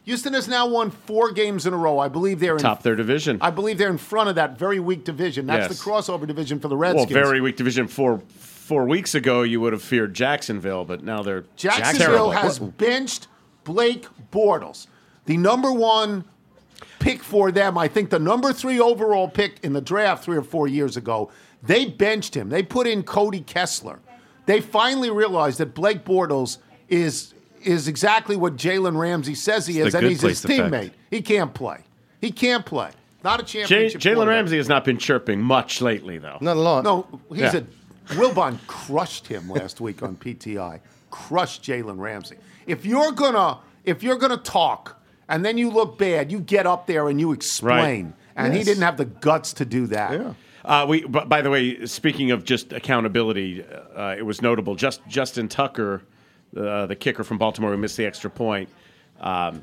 Houston has now won four games in a row. I believe they're in Top their division. I believe they're in front of that very weak division. That's Yes. the crossover division for the Well, Redskins. very weak division. Four four weeks ago, you would have feared Jacksonville, but now they're Jacksonville terrible. has benched Blake Bortles, the number one pick for them. I think the number three overall pick in the draft three or four years ago. They benched him. They put in Cody Kessler. They finally realized that Blake Bortles is is exactly what Jalen Ramsey says he It's is, the and good he's his place effect. teammate. He can't play. He can't play. Not a J- championship. Jalen quarterback. Ramsey has not been chirping much lately, though. Not a lot. No, he's Yeah. a Wilbon crushed him last week on P T I. Crushed Jalen Ramsey. If you're gonna if you're gonna talk and then you look bad, you get up there and you explain. Right. And he Yes. didn't have the guts to do that. Yeah. Uh, we, b- by the way, speaking of just accountability, uh, it was notable. Just Justin Tucker, uh, the kicker from Baltimore who missed the extra point, um,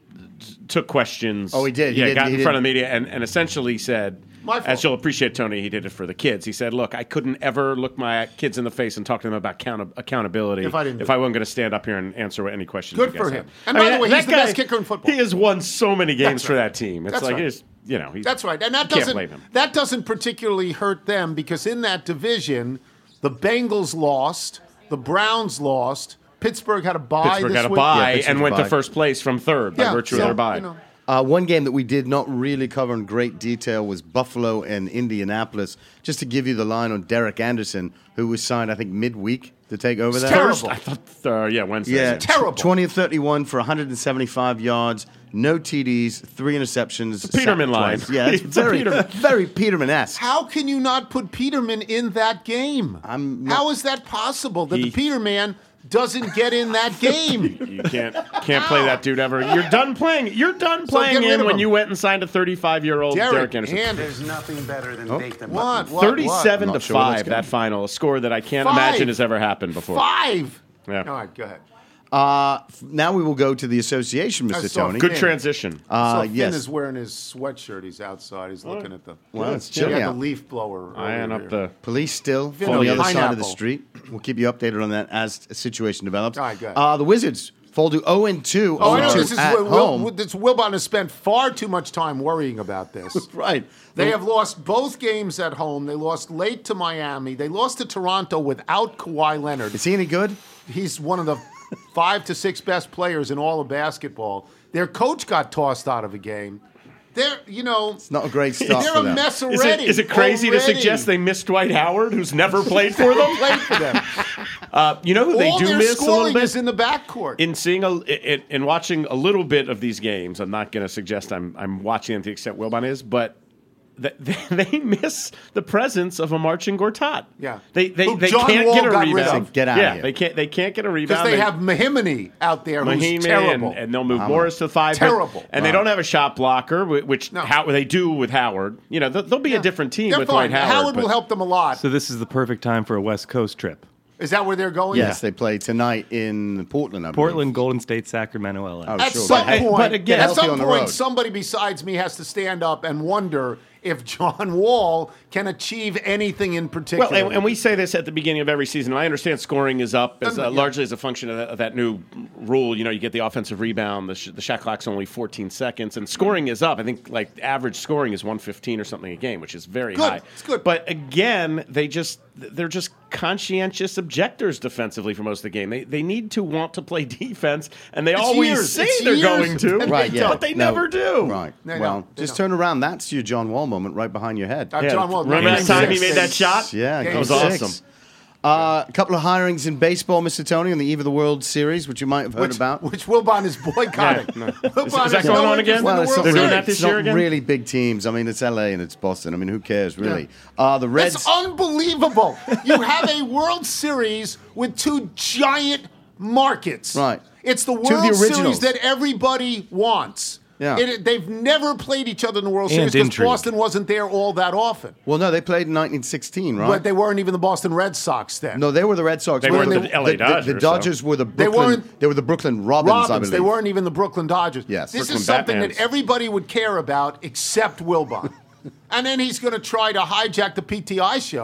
t- took questions. Oh, he did. He Yeah, did- got he in did. front of the media and, and essentially said, My fault. as you'll appreciate, Tony, he did it for the kids. He said, "Look, I couldn't ever look my kids in the face and talk to them about count- accountability If I didn't do if it." I wasn't going to stand up here and answer any questions." Good you guys for him. have." And I by mean, the way, that he's the guy- best kicker in football. He has won so many games That's for right. that team. It's That's like right. it's you know. He's, That's right. And that you can't doesn't blame him. that doesn't particularly hurt them because in that division, the Bengals lost, the Browns lost, Pittsburgh had a bye Pittsburgh this had a week. bye Yeah, Pittsburgh's and went bye. to first place from third by Yeah, virtue so, of their bye. you know. Uh, one game that we did not really cover in great detail was Buffalo and Indianapolis. Just to give you the line on Derek Anderson, who was signed, I think, midweek to take over there. terrible. I thought, uh, yeah, Wednesday. Yeah, Terrible. twenty of thirty-one for one hundred seventy-five yards, no T Ds, three interceptions. a Peterman sacked line. twice. Yeah, it's, It's a very, Peterman. very Peterman-esque. How can you not put Peterman in that game? I'm not- How is that possible that He- the Peterman doesn't get in that game? You can't can't play that dude ever. You're done playing. You're done So playing get rid in of when him. you went and signed a thirty-five-year-old Derek, Derek Anderson. Anderson. There's nothing better than baked and What? What? Thirty-seven I'm to not sure where that's five. going. That final, a score that I can't Five. imagine has ever happened before. Five. Yeah. All right, go ahead. Uh, f- now we will go to the association, Mister I saw Tony. Good Finn. transition. Uh, so Finn yes. is wearing his sweatshirt. He's outside. He's looking at the. Well, it's he chilly had the out. leaf blower. Eyeing earlier up here. the. Police still Vin, on the other pineapple. side of the street. We'll keep you updated on that as the situation develops. All right, go ahead. Uh, the Wizards fall to oh and two. Oh, I know. two This is at Will, home. Will, this Wilbon has spent far too much time worrying about this. Right. They have lost both games at home. They lost late to Miami. They lost to Toronto without Kawhi Leonard. Is he any good? He's one of the five to six best players in all of basketball. Their coach got tossed out of a game. They're, you know, It's not a great start they're for a them. mess Is it, already. is it crazy to Already. suggest they missed Dwight Howard, who's never played for them? Played for them? Uh, you know who they all do their miss a little scoring bit? is in the backcourt. in seeing a in, in watching a little bit of these games, I'm not going to suggest I'm I'm watching them to the extent Wilbon is, but th- they, they miss the presence of a marching Gortat. Yeah. they they, Who they John can't Wall get a got rid rebound. of. Get out of yeah, here. they can't they can't get a Because rebound. they have Mahimani out there who's Mahimi terrible. and, and they'll move Morris to the five. but- Terrible. and they Wow. don't have a shot blocker, wh- which No. how, they do with Howard. You know, they'll, they'll be a different team They're with fine. Dwight Howard. Howard but- will help them a lot. So this is the perfect time for a West Coast trip. Is that where they're going? Yes, they play tonight in Portland. I believe. Portland, Golden State, Sacramento, L A. Oh, At sure. some But- point, but again- at healthy some on the point, road. somebody besides me has to stand up and wonder if John Wall can achieve anything in particular. Well, and, and we say this at the beginning of every season. And I understand scoring is up as, Um, uh, yeah. largely as a function of that, of that new rule. You know, you get the offensive rebound. The, sh- the shot clock's only fourteen seconds, and scoring is up. I think like average scoring is one fifteen or something a game, which is very Good. high. It's good. But again, they just they're just conscientious objectors defensively for most of the game. They they need to want to play defense, and they It's always years. say It's they're years. going to, And Right, yeah. but they No. never do. Right. They well, don't. They just don't. turn around. That's your John Wall moment right behind your head. Uh, Yeah, John Wall. remember that game time he six. made that shot? Yeah, Game That was game six. awesome. Uh, a couple of hirings in baseball, Mister Tony, on the eve of the World Series, which you might have heard Which, about. which Wilbon is boycotting. Yeah, no. Wilbon Is- is that has going no on interest again? in Well, the it's World not, They're really, doing Series. that this it's year not again? really big teams. I mean, it's L A and it's Boston. I mean, who cares, really? Uh, the Reds. It's unbelievable. You have a World Series with two giant markets. Right. It's the Two of the World Series originals. that everybody wants. Yeah. It, they've never played each other in the World And Series because intrigue. Boston wasn't there all that often. well, no, they played in nineteen sixteen, right? But they weren't even the Boston Red Sox then. no, they were the Red Sox. They They were were the L A The, Dodgers, the Dodgers were the They Brooklyn. weren't- They were the Brooklyn Robins, I Robins. believe. They weren't even the Brooklyn Dodgers. Yes. This Brooklyn is something Batmans. that everybody would care about except Wilbon. And then he's going to try to hijack the P T I show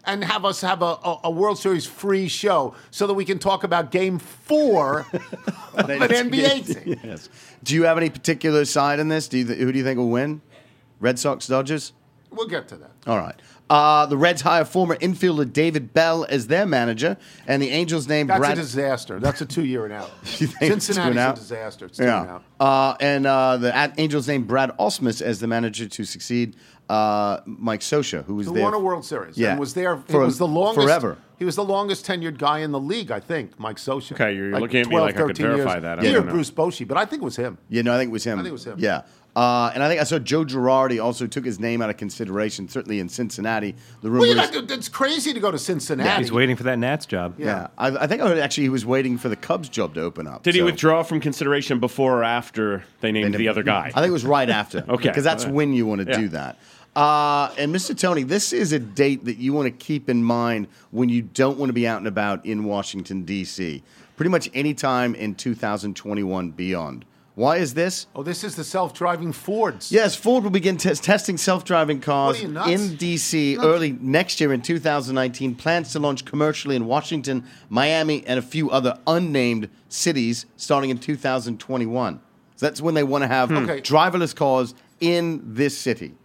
and have us have a, a, a World Series free show so that we can talk about Game Four of an N B A team. Yes. Do you have any particular side in this? Do you th- who do you think will win? Red Sox, Dodgers? We'll get to that. All right. Uh, the Reds hire former infielder David Bell as their manager, and the Angels named That's Brad. a disaster. That's a two-year and out. You think it's two and Cincinnati's a out? disaster. It's two and Yeah. out. Uh, and uh, the at- Angels named Brad Osmus as the manager to succeed uh, Mike Scioscia, who was Who there. won a World Series? Yeah. And was there. For- he was the longest. forever. He was the longest tenured guy in the league, I think, Mike Scioscia. Okay, you're looking at me like I could verify that. I He or don't know. Bruce Bochy, but I think it was him. Yeah, no, I think it was him. I think it was him. Yeah. Uh, and I think I saw Joe Girardi also took his name out of consideration, certainly in Cincinnati. The rumor Well, you is- know, it's crazy to go to Cincinnati. He's waiting for that Nats job. yeah. I, I think I heard actually he was waiting for the Cubs job to open up. Did he so- withdraw from consideration before or after they named They the never- other guy? I think it was right after. Okay. Because that's when you want to Yeah. do that. Uh, and Mister Tony, this is a date that you want to keep in mind when you don't want to be out and about in Washington, D C Pretty much any time in two thousand twenty-one beyond. Why is this? Oh, this is the self-driving Fords. Yes, Ford will begin tes- testing self-driving cars What are you, nuts? in D C Nuts. early next year in two thousand nineteen. Plans to launch commercially in Washington, Miami, and a few other unnamed cities starting in two thousand twenty-one. So that's when they want to have Okay. driverless cars in this city.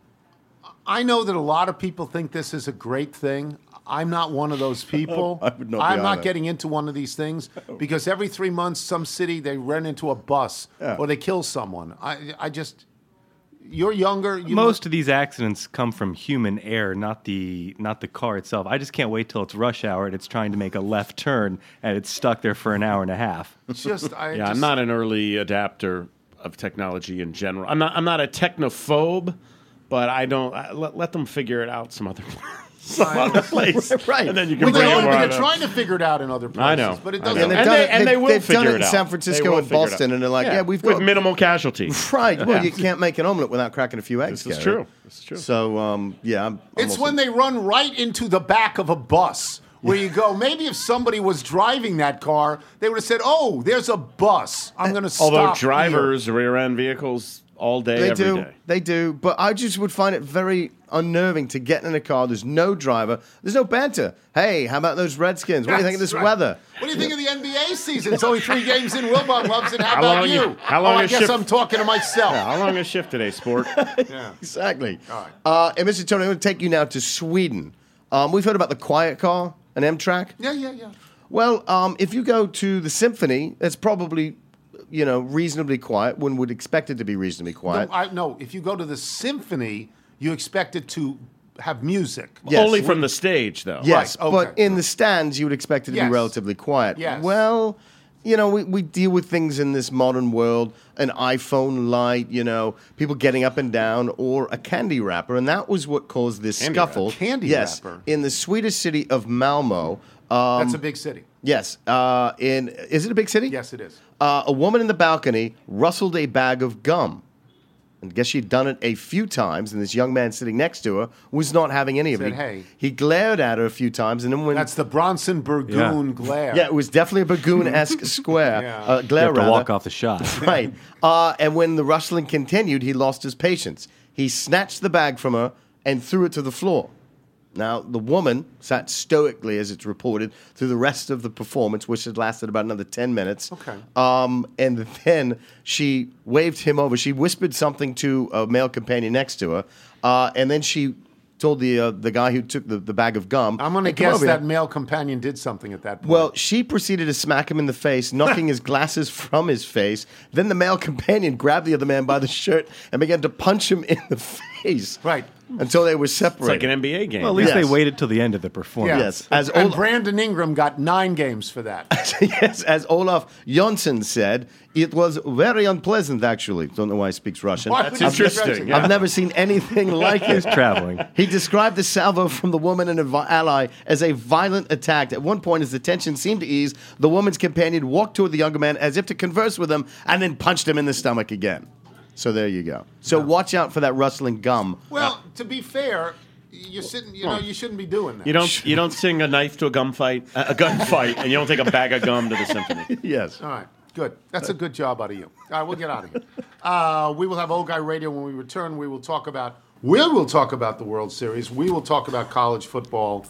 I know that a lot of people think this is a great thing. I'm not one of those people. I would not be I'm not either. getting into one of these things because every three months, some city they run into a bus Yeah. or they kill someone. I, I just, you're younger. You Most of these accidents come from human error, not the not the car itself. I just can't wait till it's rush hour and it's trying to make a left turn and it's stuck there for an hour and a half. just, I yeah, just, I'm not an early adapter of technology in general. I'm not. I'm not a technophobe, but I don't I, let, let them figure it out some other some other place. Right. And then you can Well, bring they it are, where but I they're know. trying to figure it out in other places. I know. But it I know. doesn't. And they've And done they- it, and they've- they will they've figure done it it in out. San They Francisco will and figure it Boston, out. and they're like, yeah, we've got with minimal casualty. right. Well, Yeah. you can't make an omelet without cracking a few eggs. This is Gary. true. This is true. So, um, yeah, I'm, I'm It's also- when they run right into the back of a bus where you go, maybe if somebody was driving that car, they would have said, oh, there's a bus. I'm going to stop Although here." drivers rear-end vehicles all day, They every do. day. They do. But I just would find it very unnerving to get in a car. There's no driver. There's no banter. Hey, how about those Redskins? What do you think of That's this right. weather? What do you think of the N B A season? It's only three games in. Wilbon loves it. How, How about long you? you- how long oh, I is guess shift- I'm talking to myself. Yeah, how long is shift today, sport? Yeah. Exactly. All right. Uh, and Mister Tony, I'm going to take you now to Sweden. Um, we've heard about the Quiet Car, an M-Track. Yeah, yeah, yeah. Well, um, if you go to the Symphony, it's probably, you know, reasonably quiet. One would expect it to be reasonably quiet. No, I, no, if you go to the symphony, you expect it to have music. Yes. Only from the stage, though. Yes, Right, but okay. in the stands, you would expect it to Yes. be relatively quiet. Yes. Well, you know, we, we deal with things in this modern world, an iPhone light, you know, people getting up and down, or a candy wrapper, and that was what caused this Candy scuffle. wrapper. Candy yes, wrapper. in the Swedish city of Malmo. Um, That's a big city. yes, uh, in is it a big city? Yes, it is. Uh, a woman in the balcony rustled a bag of gum. And guess she'd done it a few times, and this young man sitting next to her was not having any of Said, it. He, "Hey." he glared at her a few times, and then when That's the Bronson Burgoon glare. yeah, it was definitely a Burgoon-esque square Yeah. uh, You glare. have to rather. walk off the shot. Right. Uh, and when the rustling continued, he lost his patience. He snatched the bag from her and threw it to the floor. Now, the woman sat stoically, as it's reported, through the rest of the performance, which had lasted about another ten minutes. Okay. Um, and then she waved him over. She whispered something to a male companion next to her. Uh, and then she told the uh, the guy who took the, the bag of gum. I'm going to "Hey, come guess over that here." male companion did something at that point. Well, she proceeded to smack him in the face, knocking his glasses from his face. Then the male companion grabbed the other man by the shirt and began to punch him in the face. Right. Until they were It's separated. like an N B A game. Well, at least Yes. they waited till the end of the yeah. performance. Yes. As and Ol- Brandon Ingram got nine games for that. yes, as Olaf Jonsson said, it was very unpleasant, actually. Don't know why he speaks Russian. Why I've, would you That's say interesting, that? yeah. I've never seen anything like He's it. traveling. He described the salvo from the woman and an vi- ally as a violent attack. At one point, as the tension seemed to ease, the woman's companion walked toward the younger man as if to converse with him and then punched him in the stomach again. So there you go. So watch out for that rustling gum. Well, to be fair, you're sitting. You know, you shouldn't be doing that. You don't you don't sing a knife to a gunfight, a gunfight, and you don't take a bag of gum to the symphony. Yes. All right, good. That's a good job out of you. All right, we'll get out of here. Uh, we will have Old Guy Radio when we return. We will talk about. We will talk about the World Series. We will talk about college football.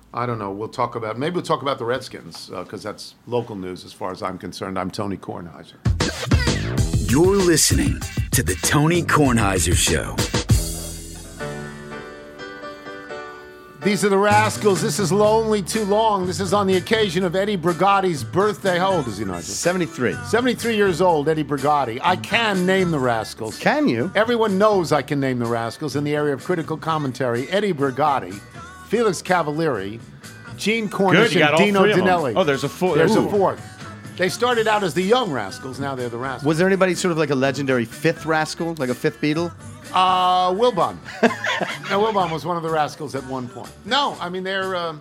I don't know. We'll talk about, maybe we'll talk about the Redskins, because uh, that's local news as far as I'm concerned. I'm Tony Kornheiser. You're listening to the Tony Kornheiser Show. These are the Rascals. This is Lonely Too Long. This is on the occasion of Eddie Brigati's birthday. How old is he, Nigel? seventy-three. seventy-three years old, Eddie Brigati. I can name the Rascals. Can you? Everyone knows I can name the Rascals in the area of critical commentary. Eddie Brigati, Felix Cavalieri, Gene Cornish, Good, you got and all Dino three of them. Dinelli. Oh, there's a four- There's Ooh. a fourth. They started out as the Young Rascals. Now they're the Rascals. Was there anybody sort of like a legendary fifth rascal, like a fifth Beatle? Uh, Wilbon. Now, Wilbon was one of the Rascals at one point. No, I mean, they're... Uh,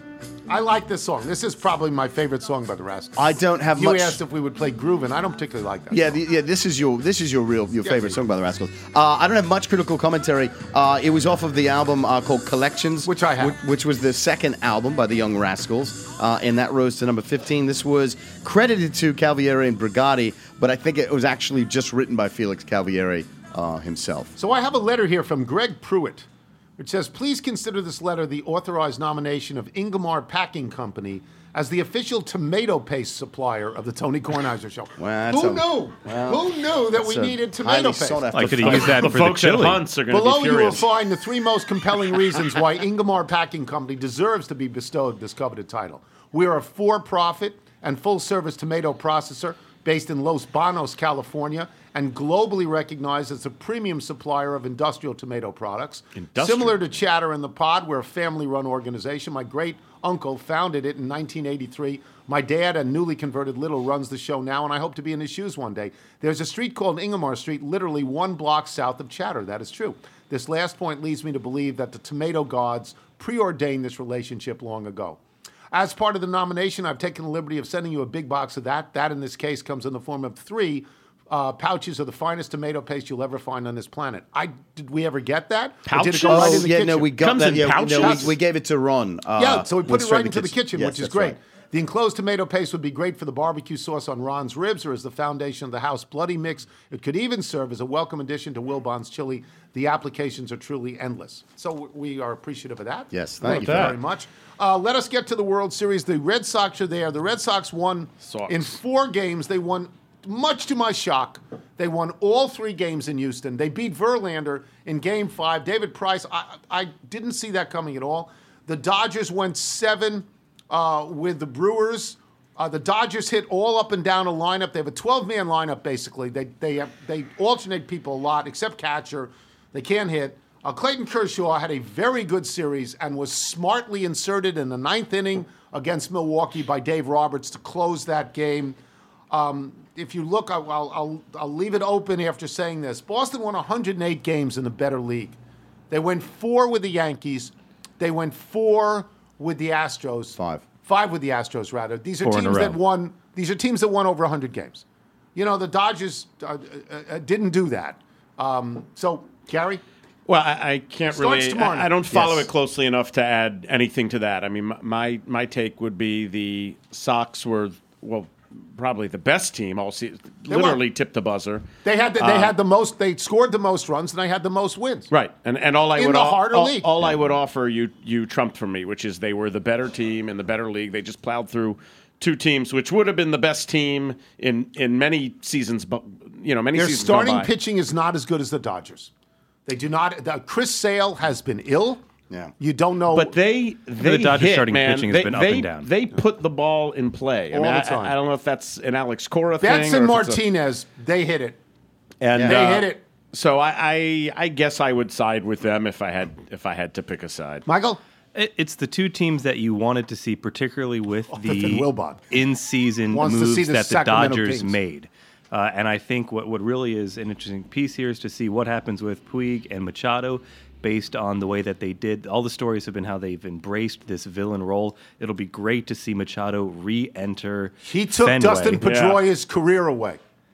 I like this song. This is probably my favorite song by the Rascals. I don't have you much... You asked if we would play Groovin'. I don't particularly like that Yeah, song. the, yeah. This is your this is your real your Yeah, favorite yeah. song by the Rascals. Uh, I don't have much critical commentary. Uh, it was off of the album uh, called Collections, Which I have. Which, which was the second album by the Young Rascals, uh, and that rose to number fifteen. This was credited to Cavalieri and Brigati, but I think it was actually just written by Felix Cavalieri uh, himself. So I have a letter here from Greg Pruitt, which says, please consider this letter the authorized nomination of Ingomar Packing Company as the official tomato paste supplier of the Tony Kornheiser Show. Well, Who that's a- knew? well, Who knew that we that's a needed tomato highly paste? sought after I could have used that The for the folks at chili. Hunt's are going to Below be you will furious. find the three most compelling reasons why Ingomar Packing Company deserves to be bestowed this coveted title. We are a for-profit and full-service tomato processor based in Los Banos, California, and globally recognized as a premium supplier of industrial tomato products. Industrial. Similar to Chatter and the Pod, we're a family-run organization. My great-uncle founded it in nineteen eighty-three. My dad, a newly converted Little, runs the show now, and I hope to be in his shoes one day. There's a street called Ingomar Street, literally one block south of Chatter. That is true. This last point leads me to believe that the tomato gods preordained this relationship long ago. As part of the nomination, I've taken the liberty of sending you a big box of that. That, in this case, comes in the form of three uh, pouches of the finest tomato paste you'll ever find on this planet. I Did we ever get that? Or did it go Pouches? right in Oh, the yeah, kitchen? no, we got Comes that. in Yeah, no, pouches? we, we gave it to Ron. Uh, Yeah, so we put went it straight right in into the kitchen, Yes, which is that's great. right. The enclosed tomato paste would be great for the barbecue sauce on Ron's ribs or as the foundation of the house bloody mix. It could even serve as a welcome addition to Wilbon's chili. The applications are truly endless. So w- we are appreciative of that. Yes, thank thank you you for that. very much. Uh, let us get to the World Series. The Red Sox are there. The Red Sox won Sox. in four games. They won, much to my shock, they won all three games in Houston. They beat Verlander in game five. David Price, I, I didn't see that coming at all. The Dodgers went seven uh, with the Brewers. Uh, the Dodgers hit all up and down a lineup. They have a twelve-man lineup, basically. They they have, they alternate people a lot, except catcher. They can't hit. Uh, Clayton Kershaw had a very good series and was smartly inserted in the ninth inning against Milwaukee by Dave Roberts to close that game. Um, if you look, I'll, I'll, I'll, I'll leave it open after saying this. Boston won one hundred eight games in the better league. They went four with the Yankees. They went four with the Astros. Five. Five with the Astros, rather. These are Four in a teams that row. won. These are teams that won over one hundred games. You know, the Dodgers uh, uh, uh, didn't do that. Um, so, Gary? Well, I, I can't Starts really. tomorrow I, night. I don't follow Yes. it closely enough to add anything to that. I mean, my- my my take would be the Sox were well probably the best team all season. They Literally were. tipped the buzzer. They had the, they Uh, had the most. They scored the most runs, and they had the most wins. Right, and and all I In would the all, harder all, league. all I would offer you you trumped for me, which is they were the better team in the better league. They just plowed through two teams, which would have been the best team in in many seasons, but you know many Their seasons. gone starting by. pitching is not as good as the Dodgers. They do not. The, Chris Sale has been ill. Yeah. You don't know. But they, they The Dodgers hit, starting man. pitching has they, been up they, and down. They put the ball in play. I All mean, the I- time. I, I don't know if that's an Alex Cora Betts thing. and or if it's a- Martinez, they hit it. and They uh, hit it. So I, I, I guess I would side with them if I had if I had to pick a side. Michael? It- It's the two teams that you wanted to see, particularly with than the Wilbon. in-season Wants to moves see the that the Sacramento Dodgers Kings. made. Uh, and I think what, what really is an interesting piece here is to see what happens with Puig and Machado based on the way that they did. All the stories have been how they've embraced this villain role. It'll be great to see Machado re-enter He took Fenway. Dustin Pedroia's career away.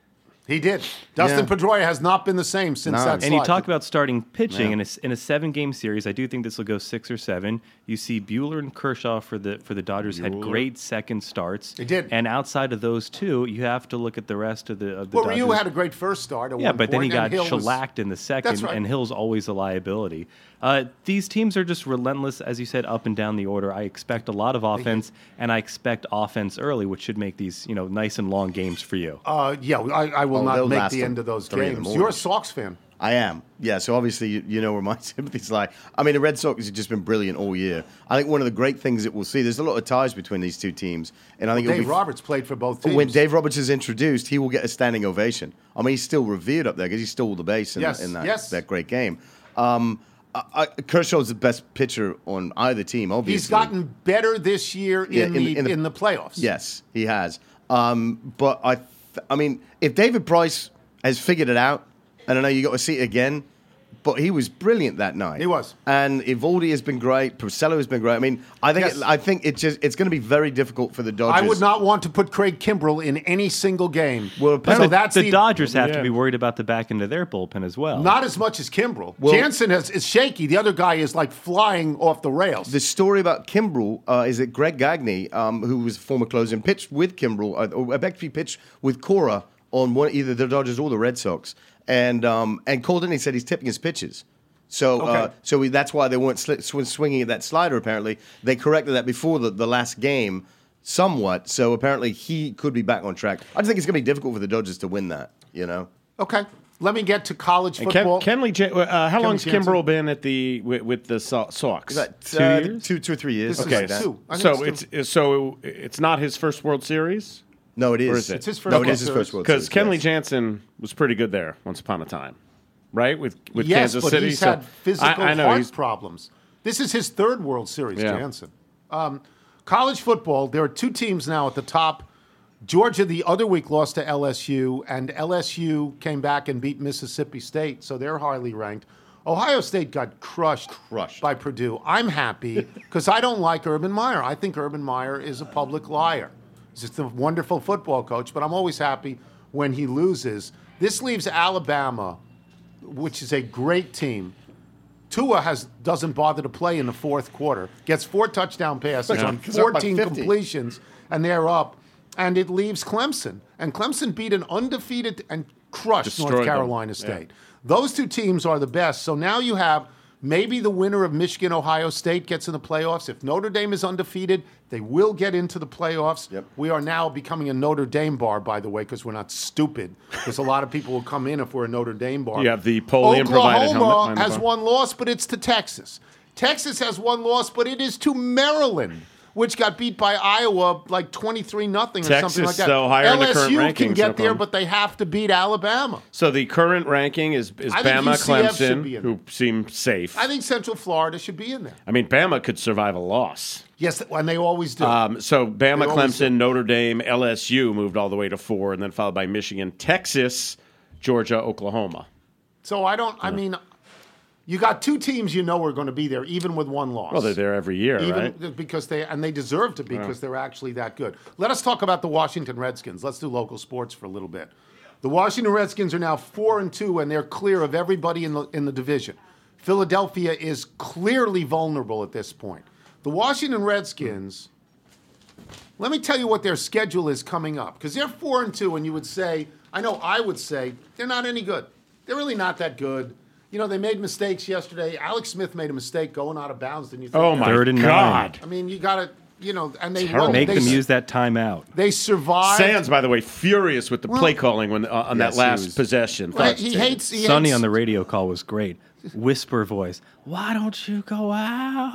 He did. Dustin Yeah. Pedroia has not been the same since No. that And slide. you talk about starting pitching Yeah. in a in a seven game series. I do think this will go six or seven. You see Bueller and Kershaw for the for the Dodgers had great second starts. They did. And outside of those two, you have to look at the rest of the of the well, Dodgers. Ryu had a great first start at Yeah, one but then he point, got and Hill was- shellacked in the second, That's right. and Hill's always a liability. Uh, these teams are just relentless, as you said, up and down the order. I expect a lot of offense, and I expect offense early, which should make these you know nice and long games for you. Uh, yeah, I, I will Oh, not they'll make last the till end of those three in the games. morning. You're a Sox fan. I am. Yeah, so obviously you, you know where my sympathy's lie. I mean, the Red Sox have just been brilliant all year. I think one of the great things that we'll see, there's a lot of ties between these two teams. And I think it'll Dave be, Roberts played for both teams. when Dave Roberts is introduced, he will get a standing ovation. I mean, he's still revered up there because he stole the base in, Yes, in that, yes. that great game. Um, I, I, Kershaw's the best pitcher on either team, obviously. He's gotten better this year in, Yeah, in- the, in in, the- the, playoffs. Yes, he has. Um, but I, th- I mean, if David Price has figured it out, and I know you got to see it again, but he was brilliant that night. He was. And Evaldi has been great. Porcello has been great. I mean, I think Yes. it, I think it's just it's going to be very difficult for the Dodgers. I would not want to put Craig Kimbrell in any single game. Well, so the, that's the, the, Dodgers have Yeah. to be worried about the back end of their bullpen as well. Not as much as Kimbrell. Well- Jansen has, is shaky. The other guy is like flying off the rails. The story about Kimbrell uh, is that Greg Gagne, um, who was a former closer and pitched with Kimbrell, uh, or actually pitched with Cora on one, either the Dodgers or the Red Sox, and um, and called in. He said he's tipping his pitches. So, uh, Okay. so we, that's why they weren't sli- sw- swinging at that slider. Apparently, they corrected that before the, the last game, somewhat. So apparently, he could be back on track. I just think it's going to be difficult for the Dodgers to win that. You know, Okay. Let me get to college And Ken, football. Kenley, Jan- uh, how Kenley long's Jansen. Kimbrel been at the with, with the So- Sox? That, Two uh, years? two, two or three years. This is something like that. two. I think So it's it's two. so it's not his first World Series No, it is. Or is it? It's his first No, it World is his Series. first World because Series, Kenley yes. Jansen was pretty good there once upon a time, right? With with yes, Kansas but City. he's So had physical I, I know heart he's problems. This is his third World Series, Yeah. Jansen. Um, college football, there are two teams now at the top. Georgia the other week lost to L S U, and L S U came back and beat Mississippi State, so they're highly ranked. Ohio State got crushed, Crushed. by Purdue. I'm happy because I don't like Urban Meyer. I think Urban Meyer is a public liar. He's just a wonderful football coach, but I'm always happy when he loses. This leaves Alabama, which is a great team. Tua has doesn't bother to play in the fourth quarter. Gets four touchdown passes Yeah. on It's up by fourteen fifty. completions, and they're up. And it leaves Clemson. And Clemson beat an undefeated and crushed Destroyed North them. Carolina Yeah. State. Those two teams are the best. So now you have maybe the winner of Michigan Ohio State gets in the playoffs. If Notre Dame is undefeated, they will get into the playoffs. Yep. We are now becoming a Notre Dame bar, by the way, because we're not stupid. Because a lot of people will come in if we're a Notre Dame bar. You have the Polian provided helmet Oklahoma behind the has bar. one loss, but it's to Texas. Texas has one loss, but it is to Maryland, which got beat by Iowa like twenty-three nothing or Texas, something like that. though, higher in the current L S U can rankings, no get there, problem. but they have to beat Alabama. So the current ranking is, is I think Bama, U C F should Clemson, be in who seem safe. I think Central Florida should be in there. I mean, Bama could survive a loss. Yes, and they always do. Um, so Bama, They always do. Clemson, Notre Dame, L S U moved all the way to four, and then followed by Michigan, Texas, Georgia, Oklahoma. so I don't. I mean, you got two teams you know are going to be there, even with one loss. Well, they're there every year, even right? because they and they deserve to be because they're actually that good. Let us talk about the Washington Redskins. Let's do local sports for a little bit. The Washington Redskins are now four and two, and they're clear of everybody in the in the division. Philadelphia is clearly vulnerable at this point. The Washington Redskins. Let me tell you what their schedule is coming up, because they're four and two, and you would say, I know I would say, they're not any good. They're really not that good. You know, they made mistakes yesterday. Alex Smith made a mistake going out of bounds. Didn't you think Oh, that? my Third and God. I mean, you got to, you know, and they Terrible. won. Make they, them use that timeout. They survived. Sands, by the way, furious with the Well- play calling when uh, on Yes, that he last was- possession. Well, Thoughts he taken. hates. He Sonny hates, on the radio call was great. Whisper voice. Why don't you go out?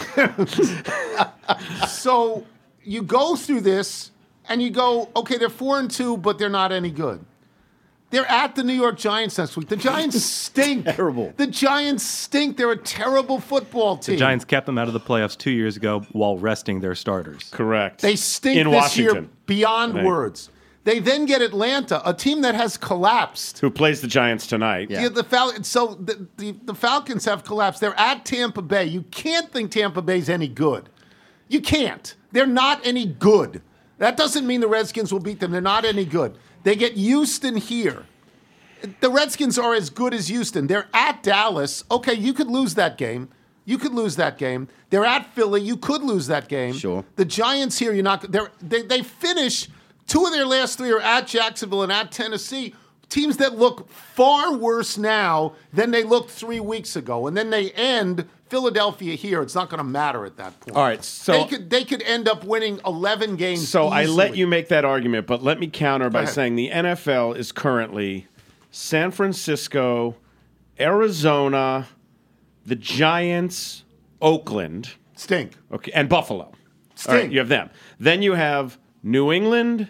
So you go through this, and you go, okay, they're four and two, but they're not any good. They're at the New York Giants next week. The Giants stink. Terrible. The Giants stink. They're a terrible football team. The Giants kept them out of the playoffs two years ago while resting their starters. Correct. They stink in this Washington, year beyond Right. words. They then get Atlanta, a team that has collapsed. who plays the Giants tonight. Yeah. Yeah, the Fal- so the, the, the Falcons have collapsed. They're at Tampa Bay. You can't think Tampa Bay's any good. You can't. They're not any good. That doesn't mean the Redskins will beat them. They're not any good. They get Houston here. The Redskins are as good as Houston. They're at Dallas. Okay, you could lose that game. You could lose that game. They're at Philly. You could lose that game. Sure. The Giants here, you're not. They're, they they finish. Two of their last three are at Jacksonville and at Tennessee. Teams that look far worse now than they looked three weeks ago, and then they end Philadelphia here. It's not going to matter at that point. All right, so they could they could end up winning eleven games. So I let easily. you make that argument, but let me counter by ahead. saying the N F L is currently San Francisco, Arizona, the Giants, Oakland, stink. Okay, and Buffalo. Stink. All right, you have them. Then you have New England,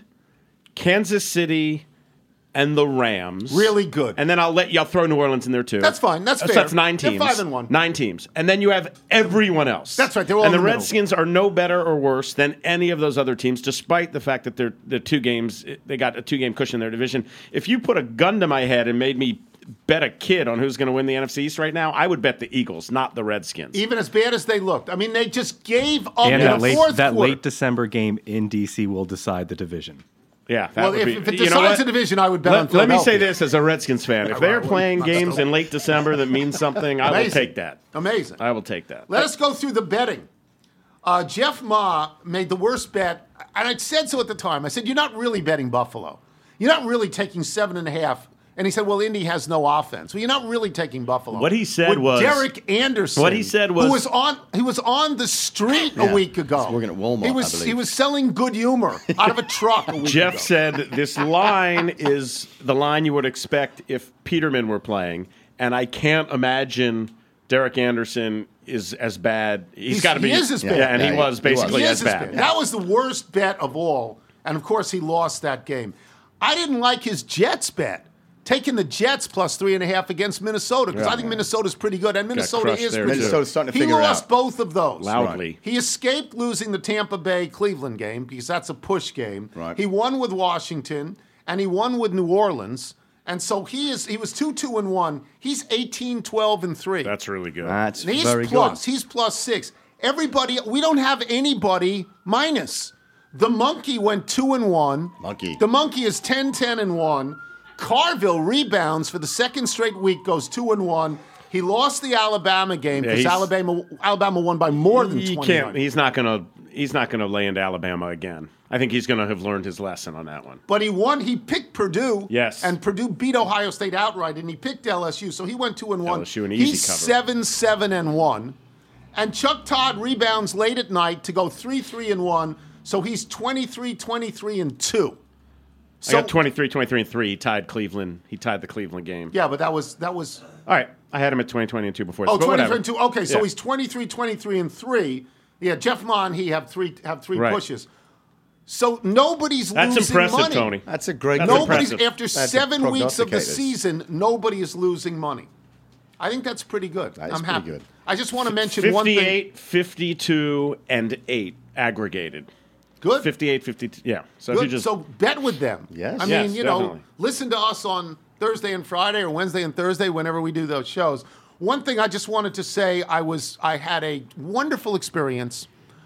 Kansas City, and the Rams. Really good. And then I'll let you. I'll throw New Orleans in there too. That's fine. That's So fair. that's nine They're teams. five and one. Nine teams, and then you have everyone else. That's right. They're all and in the the middle. Redskins are no better or worse than any of those other teams, despite the fact that they're the two games. They got a two game cushion in their division. If you put a gun to my head and made me bet a kid on who's going to win the N F C East right now, I would bet the Eagles, not the Redskins. Even as bad as they looked. I mean, they just gave up And in that the late fourth that quarter. late December game in D C will decide the division. Yeah, that Well, would if, be, if it you know decides what? the division, I would bet on Let, let me Philadelphia. say this as a Redskins fan: if they're playing games in late December that mean something, I will Amazing. take that. Amazing. I will take that. Let us go through the betting. Uh, Jeff Ma made the worst bet, and I said so at the time. I said, you're not really betting Buffalo. You're not really taking seven and a half. And he said, well, Indy has no offense. Well, you're not really taking Buffalo. What he said With was- Derek Anderson. What he said was- who was on he was on the street Yeah. a week ago. He's working at Walmart, He I was believe. he was selling good humor out of a truck a week Jeff ago. said this line is the line you would expect if Peterman were playing, and I can't imagine Derek Anderson is as bad. He's He's- got to be. he is as yeah, bad. and Yeah, he he- was he was. basically He as is as bad. bad. That was the worst bet of all. And of course, he lost that game. I didn't like his Jets bet. Taking the Jets plus three and a half against Minnesota because I think Minnesota's pretty good, and Minnesota crushed is there, pretty too. good. Minnesota's starting to he figure it lost out. both of those Loudly. He escaped losing the Tampa Bay Cleveland game because that's a push game. Right. He won with Washington and he won with New Orleans, and so he is he was two two and one. He's eighteen twelve and three. That's really good. That's And he's very plus. good. He's plus six. Everybody, we don't have anybody minus. The monkey went two and one. Monkey. The monkey is ten, ten and one. Carville rebounds for the second straight week, goes two and one. He lost the Alabama game Yeah, because he's- Alabama Alabama won by more than He twenty. can't. He's not gonna. He's not gonna lay into Alabama again. I think he's gonna have learned his lesson on that one. But he won. He picked Purdue. Yes. And Purdue beat Ohio State outright, and he picked L S U. So he went two and one. L S U an easy He's cover. seven, seven and one. And Chuck Todd rebounds late at night to go three, three and one. So he's twenty-three, twenty-three and two. So, I got twenty-three, twenty-three, and three. He tied Cleveland. He tied the Cleveland game. Yeah, but that was that was All right. I had him at twenty, twenty, and two before. oh, this, but twenty-three whatever. and two. Okay, so Yeah. he's twenty-three, twenty-three and three. Yeah, Jeff Ma and he have three have three Right. pushes. So nobody's That's losing impressive, money. Tony. That's a great. That's Nobody's impressive. after That's seven a weeks of the prognosticator. season, nobody is losing money. I think that's pretty good. That is I'm pretty happy. good. I just want to mention one thing. fifty-eight, fifty-two, and eight aggregated. Good. fifty-eight, fifty-two. Yeah. So if you Good. just So bet with them. Yes. I mean, Yes, you know, definitely. listen to us on Thursday and Friday or Wednesday and Thursday whenever we do those shows. One thing I just wanted to say, I was I had a wonderful experience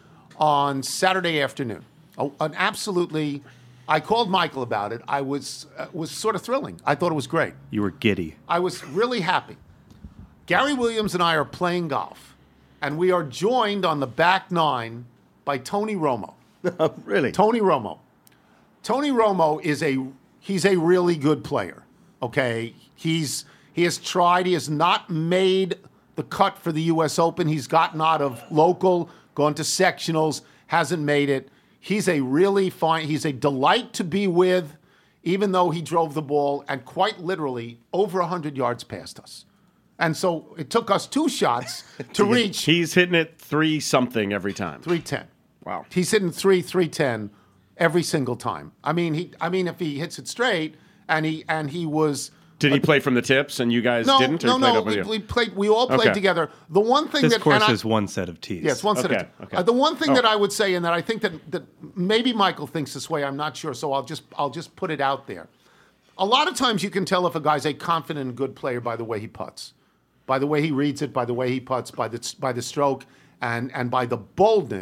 on Saturday afternoon. A- an absolutely I called Michael about it. I was uh, was sort of thrilling. I thought it was great. You were giddy. I was really happy. Gary Williams and I are playing golf, and we are joined on the back nine by Tony Romo. Really? Tony Romo. Tony Romo is a he's a really good player. Okay, he's he has tried. He has not made the cut for the U S Open. He's gotten out of local, gone to sectionals, hasn't made it. He's a really fine. He's a delight to be with, even though he drove the ball and quite literally over one hundred yards past us. And so it took us two shots to reach he's hitting it three something every time. three ten. Wow. He's hitting three, three ten every single time. I mean, he. I mean, if he hits it straight, and he and he was. Did he play from the tips and you guys No, didn't? Or no, he played no. up with We, you? we played. We all played Okay. together. The one thing This that course and I- is one set of tees. Yes, one set Okay, of okay. Uh, the one thing Oh. that I would say, and that I think that, that maybe Michael thinks this way, I'm not sure, so I'll just I'll just put it out there. A lot of times you can tell if a guy's a confident and good player by the way he putts, by the way he reads it, by the way he putts, by the by the stroke, and and by the boldness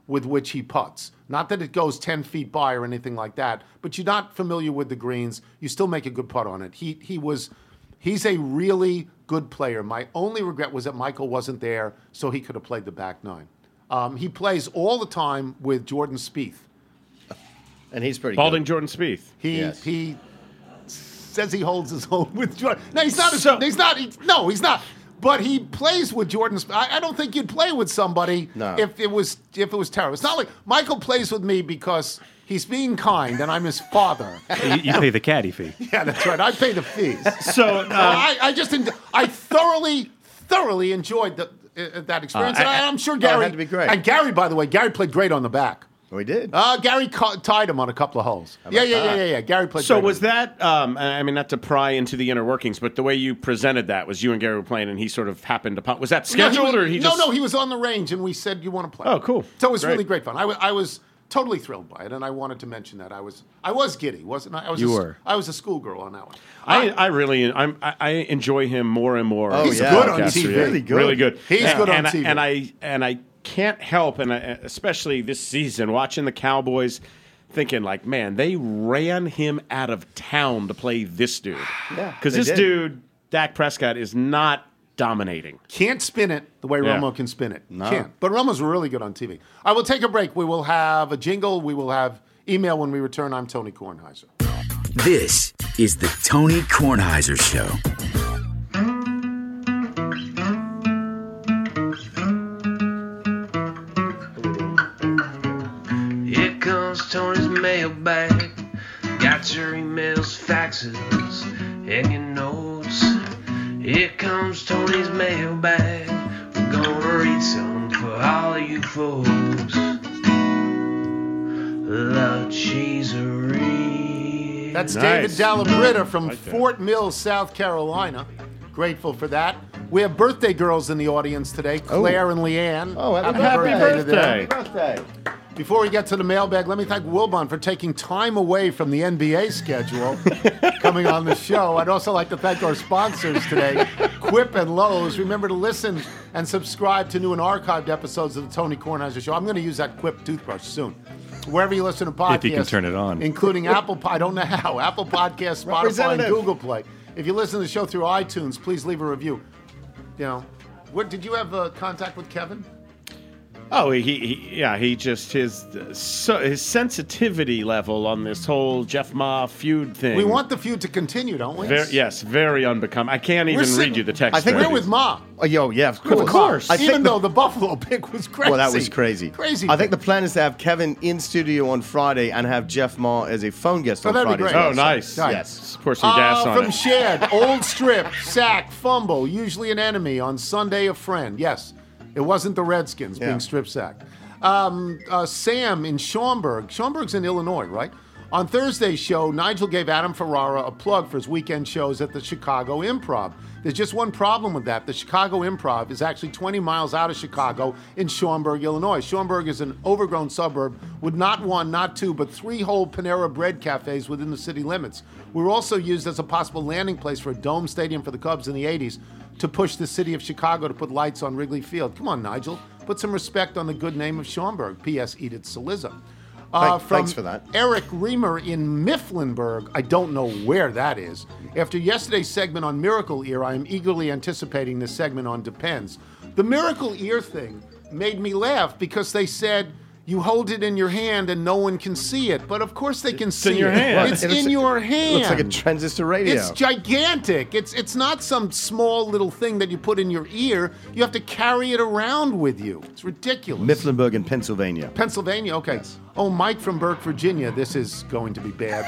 with which he putts. Not that it goes ten feet by or anything like that, but you're not familiar with the greens. You still make a good putt on it. He he was, he's a really good player. My only regret was that Michael wasn't there, so he could have played the back nine. Um, he plays all the time with Jordan Spieth. And he's pretty Balding good. Jordan Spieth. He Yes. he says he holds his own with Jordan. No, he's not. So- he's not. He's, no, he's not. But he plays with Jordan. Sp- I, I don't think you'd play with somebody No. if it was if it was terrible. It's not like Michael plays with me because he's being kind and I'm his father. you, you pay the caddy fee. Yeah, that's right. I pay the fees. So, uh, I, I just en- I thoroughly thoroughly enjoyed the, uh, that experience. Uh, and I- I, I'm sure it Gary had to be great. And Gary, by the way, Gary played great on the back. We did. Uh, Gary ca- tied him on a couple of holes. Yeah, yeah, yeah, yeah, yeah. Gary played. So great was on the back. that? Um, I mean, not to pry into the inner workings, but the way you presented that was you and Gary were playing, and he sort of happened to pop. Was that No, scheduled, was, or he just? No, no, he was on the range, and we said, "You want to play?" Oh, cool. So it was Great. really great fun. I, w- I was totally thrilled by it, and I wanted to mention that I was I was giddy, wasn't I? I was You a, were. I was a schoolgirl on that one. I, I really, I'm, I, I enjoy him more and more. Oh, as He's a good on podcaster, T V. yeah. Really good. Really good. He's and, good on and T V. I, and I and I can't help, and I, especially this season, watching the Cowboys, thinking like, man, they ran him out of town to play this dude. Yeah, because they this did. dude, Dak Prescott, is not dominating. Can't spin it the way Yeah. Romo can spin it. No. Can't. But Romo's really good on T V. I will take a break. We will have a jingle. We will have email when we return. I'm Tony Kornheiser. This is the Tony Kornheiser Show. Here comes Tony's mailbag. Got your emails, faxes, and your notes. Here comes Tony's mailbag. We're gonna read some for all of you folks. La Cheeserie. That's Nice. David Dallabritta from Like that. Fort Mill, South Carolina. Grateful for that. We have birthday girls in the audience today, Claire and Leanne. Oh, happy, Happy to them. birthday. birthday. Before we get to the mailbag, let me thank Wilbon for taking time away from the N B A schedule coming on the show. I'd also like to thank our sponsors today, Quip and Lowe's. Remember to listen and subscribe to new and archived episodes of the Tony Kornheiser Show. I'm going to use that Quip toothbrush soon. Wherever you listen to podcasts. If you can turn it on. Including Apple Pod. I don't know how. Apple Podcasts, Spotify, and Representative. Google Play. If you listen to the show through iTunes, please leave a review. You know, what did you have uh, contact with Kevin? Oh, he, he yeah, he just his so his sensitivity level on this whole Jeff Ma feud thing. We want the feud to continue, don't we? Very, yes, very unbecoming. I can't even sitting- read you the text. I think We're thread. with Ma. Oh, yo, yeah, of course. Of course. I think Even the- though the Buffalo pick was crazy. Well, that was crazy. Crazy. I think the plan is to have Kevin in studio on Friday and have Jeff Ma as a phone guest Oh, on that'd be Friday. as great. well. Oh, nice. Nice. Yes. Pour some gas Uh, on from it. Shad, old strip, sack, fumble, usually an enemy. On Sunday, a friend. Yes, it wasn't the Redskins Yeah. being strip sacked. Um, uh, Sam in Schaumburg. Schaumburg's in Illinois, right? On Thursday's show, Nigel gave Adam Ferrara a plug for his weekend shows at the Chicago Improv. There's just one problem with that. The Chicago Improv is actually twenty miles out of Chicago in Schaumburg, Illinois. Schaumburg is an overgrown suburb with not one, not two, but three whole Panera Bread cafes within the city limits. We were also used as a possible landing place for a dome stadium for the Cubs in the eighties to push the city of Chicago to put lights on Wrigley Field. Come on, Nigel. Put some respect on the good name of Schaumburg. P S. Edith Saliza. Uh, Thank- thanks for that. Eric Reamer in Mifflinburg. I don't know where that is. After yesterday's segment on Miracle Ear, I am eagerly anticipating this segment on Depends. The Miracle Ear thing made me laugh because they said you hold it in your hand and no one can see it. But of course they can see in your it. hand. It's It looks in like- your It hand. looks like a transistor radio. It's gigantic. It's it's not some small little thing that you put in your ear. You have to carry it around with you. It's ridiculous. Mifflinburg in Pennsylvania. Pennsylvania, okay. Oh, Mike from Burke, Virginia. This is going to be bad.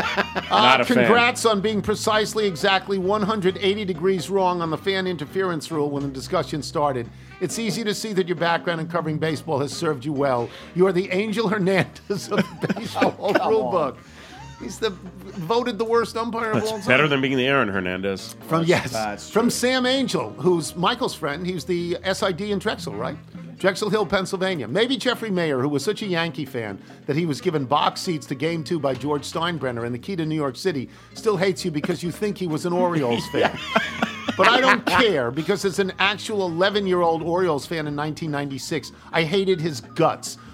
uh, Not a fan. congrats on being precisely exactly one hundred eighty degrees wrong on the fan interference rule when the discussion started. It's easy to see that your background in covering baseball has served you well. You are the Angel Hernandez of the baseball Oh, rule book. He's the voted the worst umpire of all That's time. better than being the Aaron Hernandez. From yes, That's from Sam Angel, who's Michael's friend. He's the S I D in Drexel, right? Drexel Hill, Pennsylvania. Maybe Jeffrey Mayer, who was such a Yankee fan that he was given box seats to Game Two by George Steinbrenner and the key to New York City, still hates you because you think he was an Orioles fan. But I don't care because as an actual eleven-year-old Orioles fan in nineteen ninety-six, I hated his guts.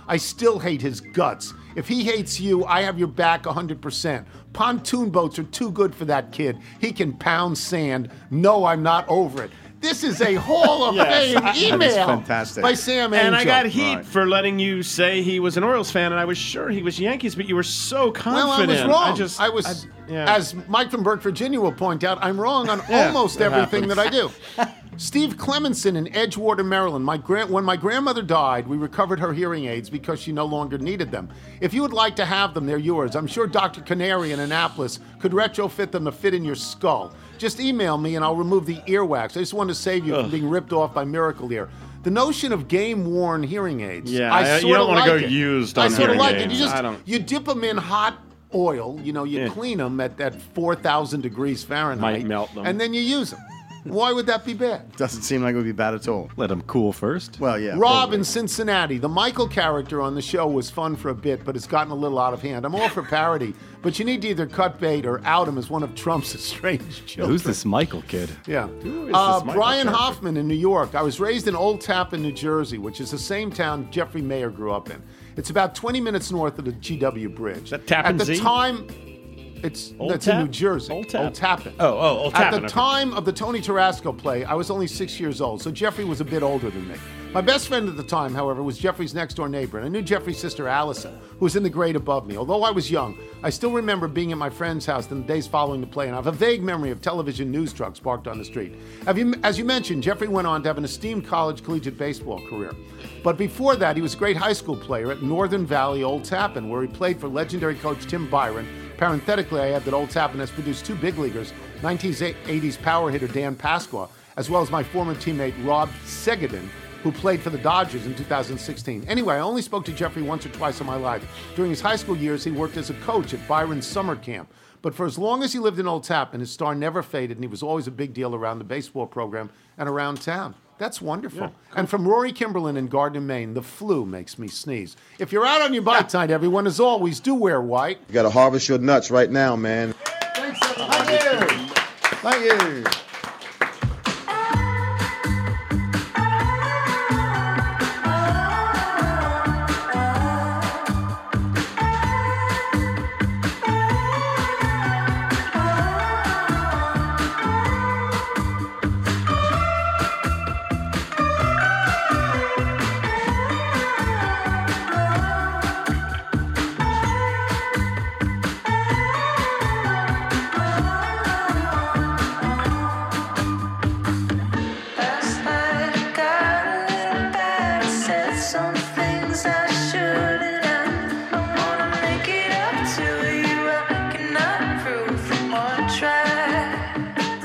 I still hate his guts. If he hates you, I have your back one hundred percent. Pontoon boats are too good for that kid. He can pound sand. No, I'm not over it. This is a Hall of Yes, Fame I- email That's fantastic. by Sam Angel. And I got heat Right. for letting you say he was an Orioles fan, and I was sure he was Yankees, but you were so Well, confident. I was wrong. I just, I was, I- yeah. as Mike from Burke, Virginia will point out, I'm wrong on Yeah, almost that everything happens. that I do. Steve Clemenson in Edgewater, Maryland. My gran- when my grandmother died, we recovered her hearing aids because she no longer needed them. If you would like to have them, they're yours. I'm sure Doctor Canary in Annapolis could retrofit them to fit in your skull. Just email me and I'll remove the earwax. I just wanted to save you from being ripped off by Miracle Ear. The notion of game-worn hearing aids, Yeah, I I- you sort don't of wanna like go it. used I on sort of hearing like it. aids. You just I don't- you dip them in hot oil, you know, you Yeah. clean them at, at four thousand degrees Fahrenheit. Might melt them. And then you use them. Why would that be bad? Doesn't seem like it would be bad at all. Let him cool first. Well, yeah. Rob probably. in Cincinnati. The Michael character on the show was fun for a bit, but it's gotten a little out of hand. I'm all for parody, but you need to either cut bait or out him as one of Trump's estranged children. Who's this Michael kid? Yeah. Who is Uh, this Michael Brian character? Hoffman in New York. I was raised in Old Tappan, New Jersey, which is the same town Jeffrey Mayer grew up in. It's about twenty minutes north of the G W Bridge. that Tappan At the Zee? time, it's Old that's in Tap? New Jersey. Old Tap? Tappan. Oh, oh, Old Tappan, At the okay. time of the Tony Tarasco play, I was only six years old, so Jeffrey was a bit older than me. My best friend at the time, however, was Jeffrey's next-door neighbor, and I knew Jeffrey's sister Allison, who was in the grade above me. Although I was young, I still remember being at my friend's house in the days following the play, and I have a vague memory of television news trucks parked on the street. Have you, as you mentioned, Jeffrey went on to have an esteemed college collegiate baseball career. But before that, he was a great high school player at Northern Valley Old Tappan, where he played for legendary coach Tim Byron. Parenthetically, I add that Old Tappan has produced two big leaguers, nineteen eighties power hitter Dan Pasqua, as well as my former teammate Rob Segedin, who played for the Dodgers in two thousand sixteen. Anyway, I only spoke to Jeffrey once or twice in my life. During his high school years, he worked as a coach at Byron's summer camp. But for as long as he lived in Old Tappan, his star never faded, and he was always a big deal around the baseball program and around town. That's wonderful. And from Rory Kimberlin in Gardner, Maine, the flu makes me sneeze. If you're out on your bike tonight, everyone, as always, do wear white. You got to harvest your nuts right now, man. Thanks, everyone. Thank you. Thank you. Last night I got a little bad. Said some things I shouldn't have. I wanna make it up to you. I cannot prove from one track.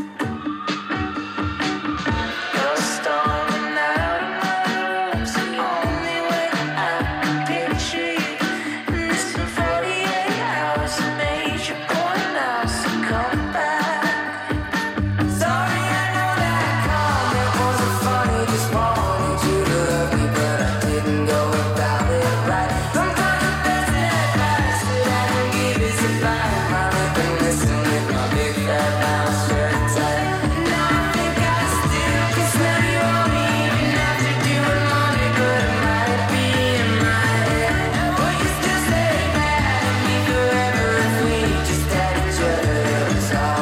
You're storming out of my room's the only way I can picture you. And this in forty-eight hours I made you point now, so come back. Sorry, I know that I called. It wasn't funny, just wanted you to love me, but I didn't go about it right. Sometimes the best advice that I can give is to bite my lip and listen with my big fat mouth shut tight. Now I think I still can smell you on me, even after doing laundry, but it might be in my head. Will you still stay mad at me forever if we just had each other? It was all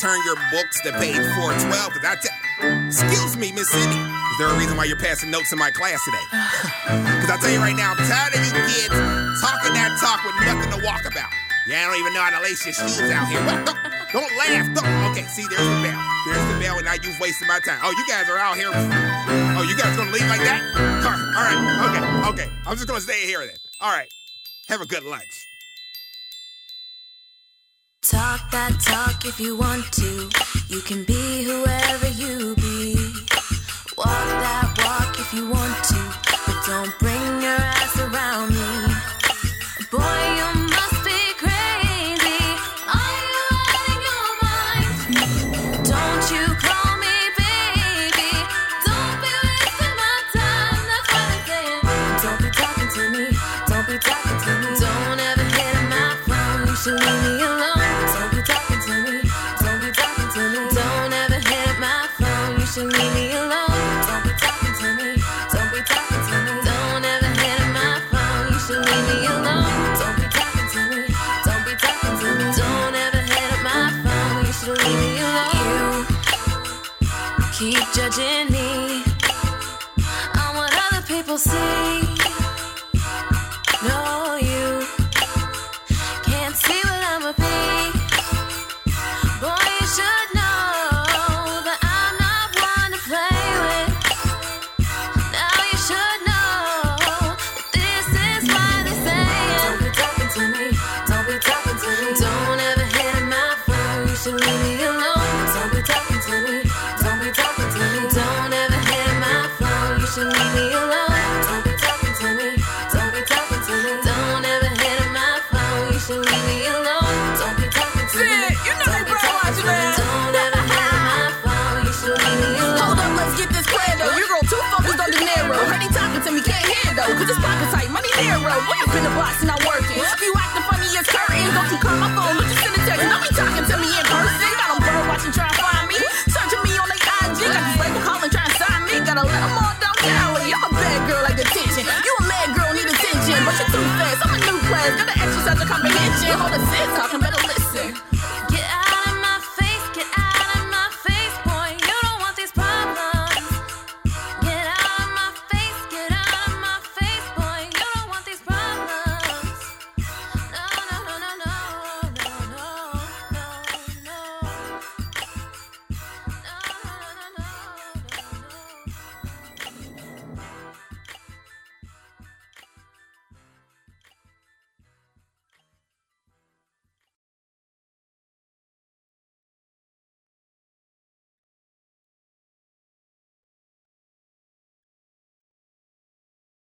turn your books to page four twelve? Cause I te- Excuse me, Miss Cindy. Is there a reason why you're passing notes in my class today? Because I tell you right now, I'm tired of you kids talking that talk with nothing to walk about. Yeah, I don't even know how to lace your shoes out here. What? Don't, don't laugh. Don't. Okay, see, there's the bell. There's the bell, and now you've wasted my time. Oh, you guys are out here. Oh, you guys gonna leave like that? All right, all right. Okay, okay. I'm just gonna stay here then. All right. Have a good lunch. Talk that talk if you want to. You can be whoever you be. Walk that walk if you want to, but don't bring your ass around me. Boy, you must be crazy. Are you out of your mind? Don't you call me baby. Don't be wasting my time. That's what I'm saying. Don't be talking to me. Don't be talking to me. Don't ever hit my phone. You should leave me alone. Leave me alone. Don't be talking to me. Don't be talking to me. Don't ever hit my phone. You should leave me alone. Don't be talking to me. Don't be talking to me. Don't ever hit my phone. You should leave me alone. You keep judging me on what other people see.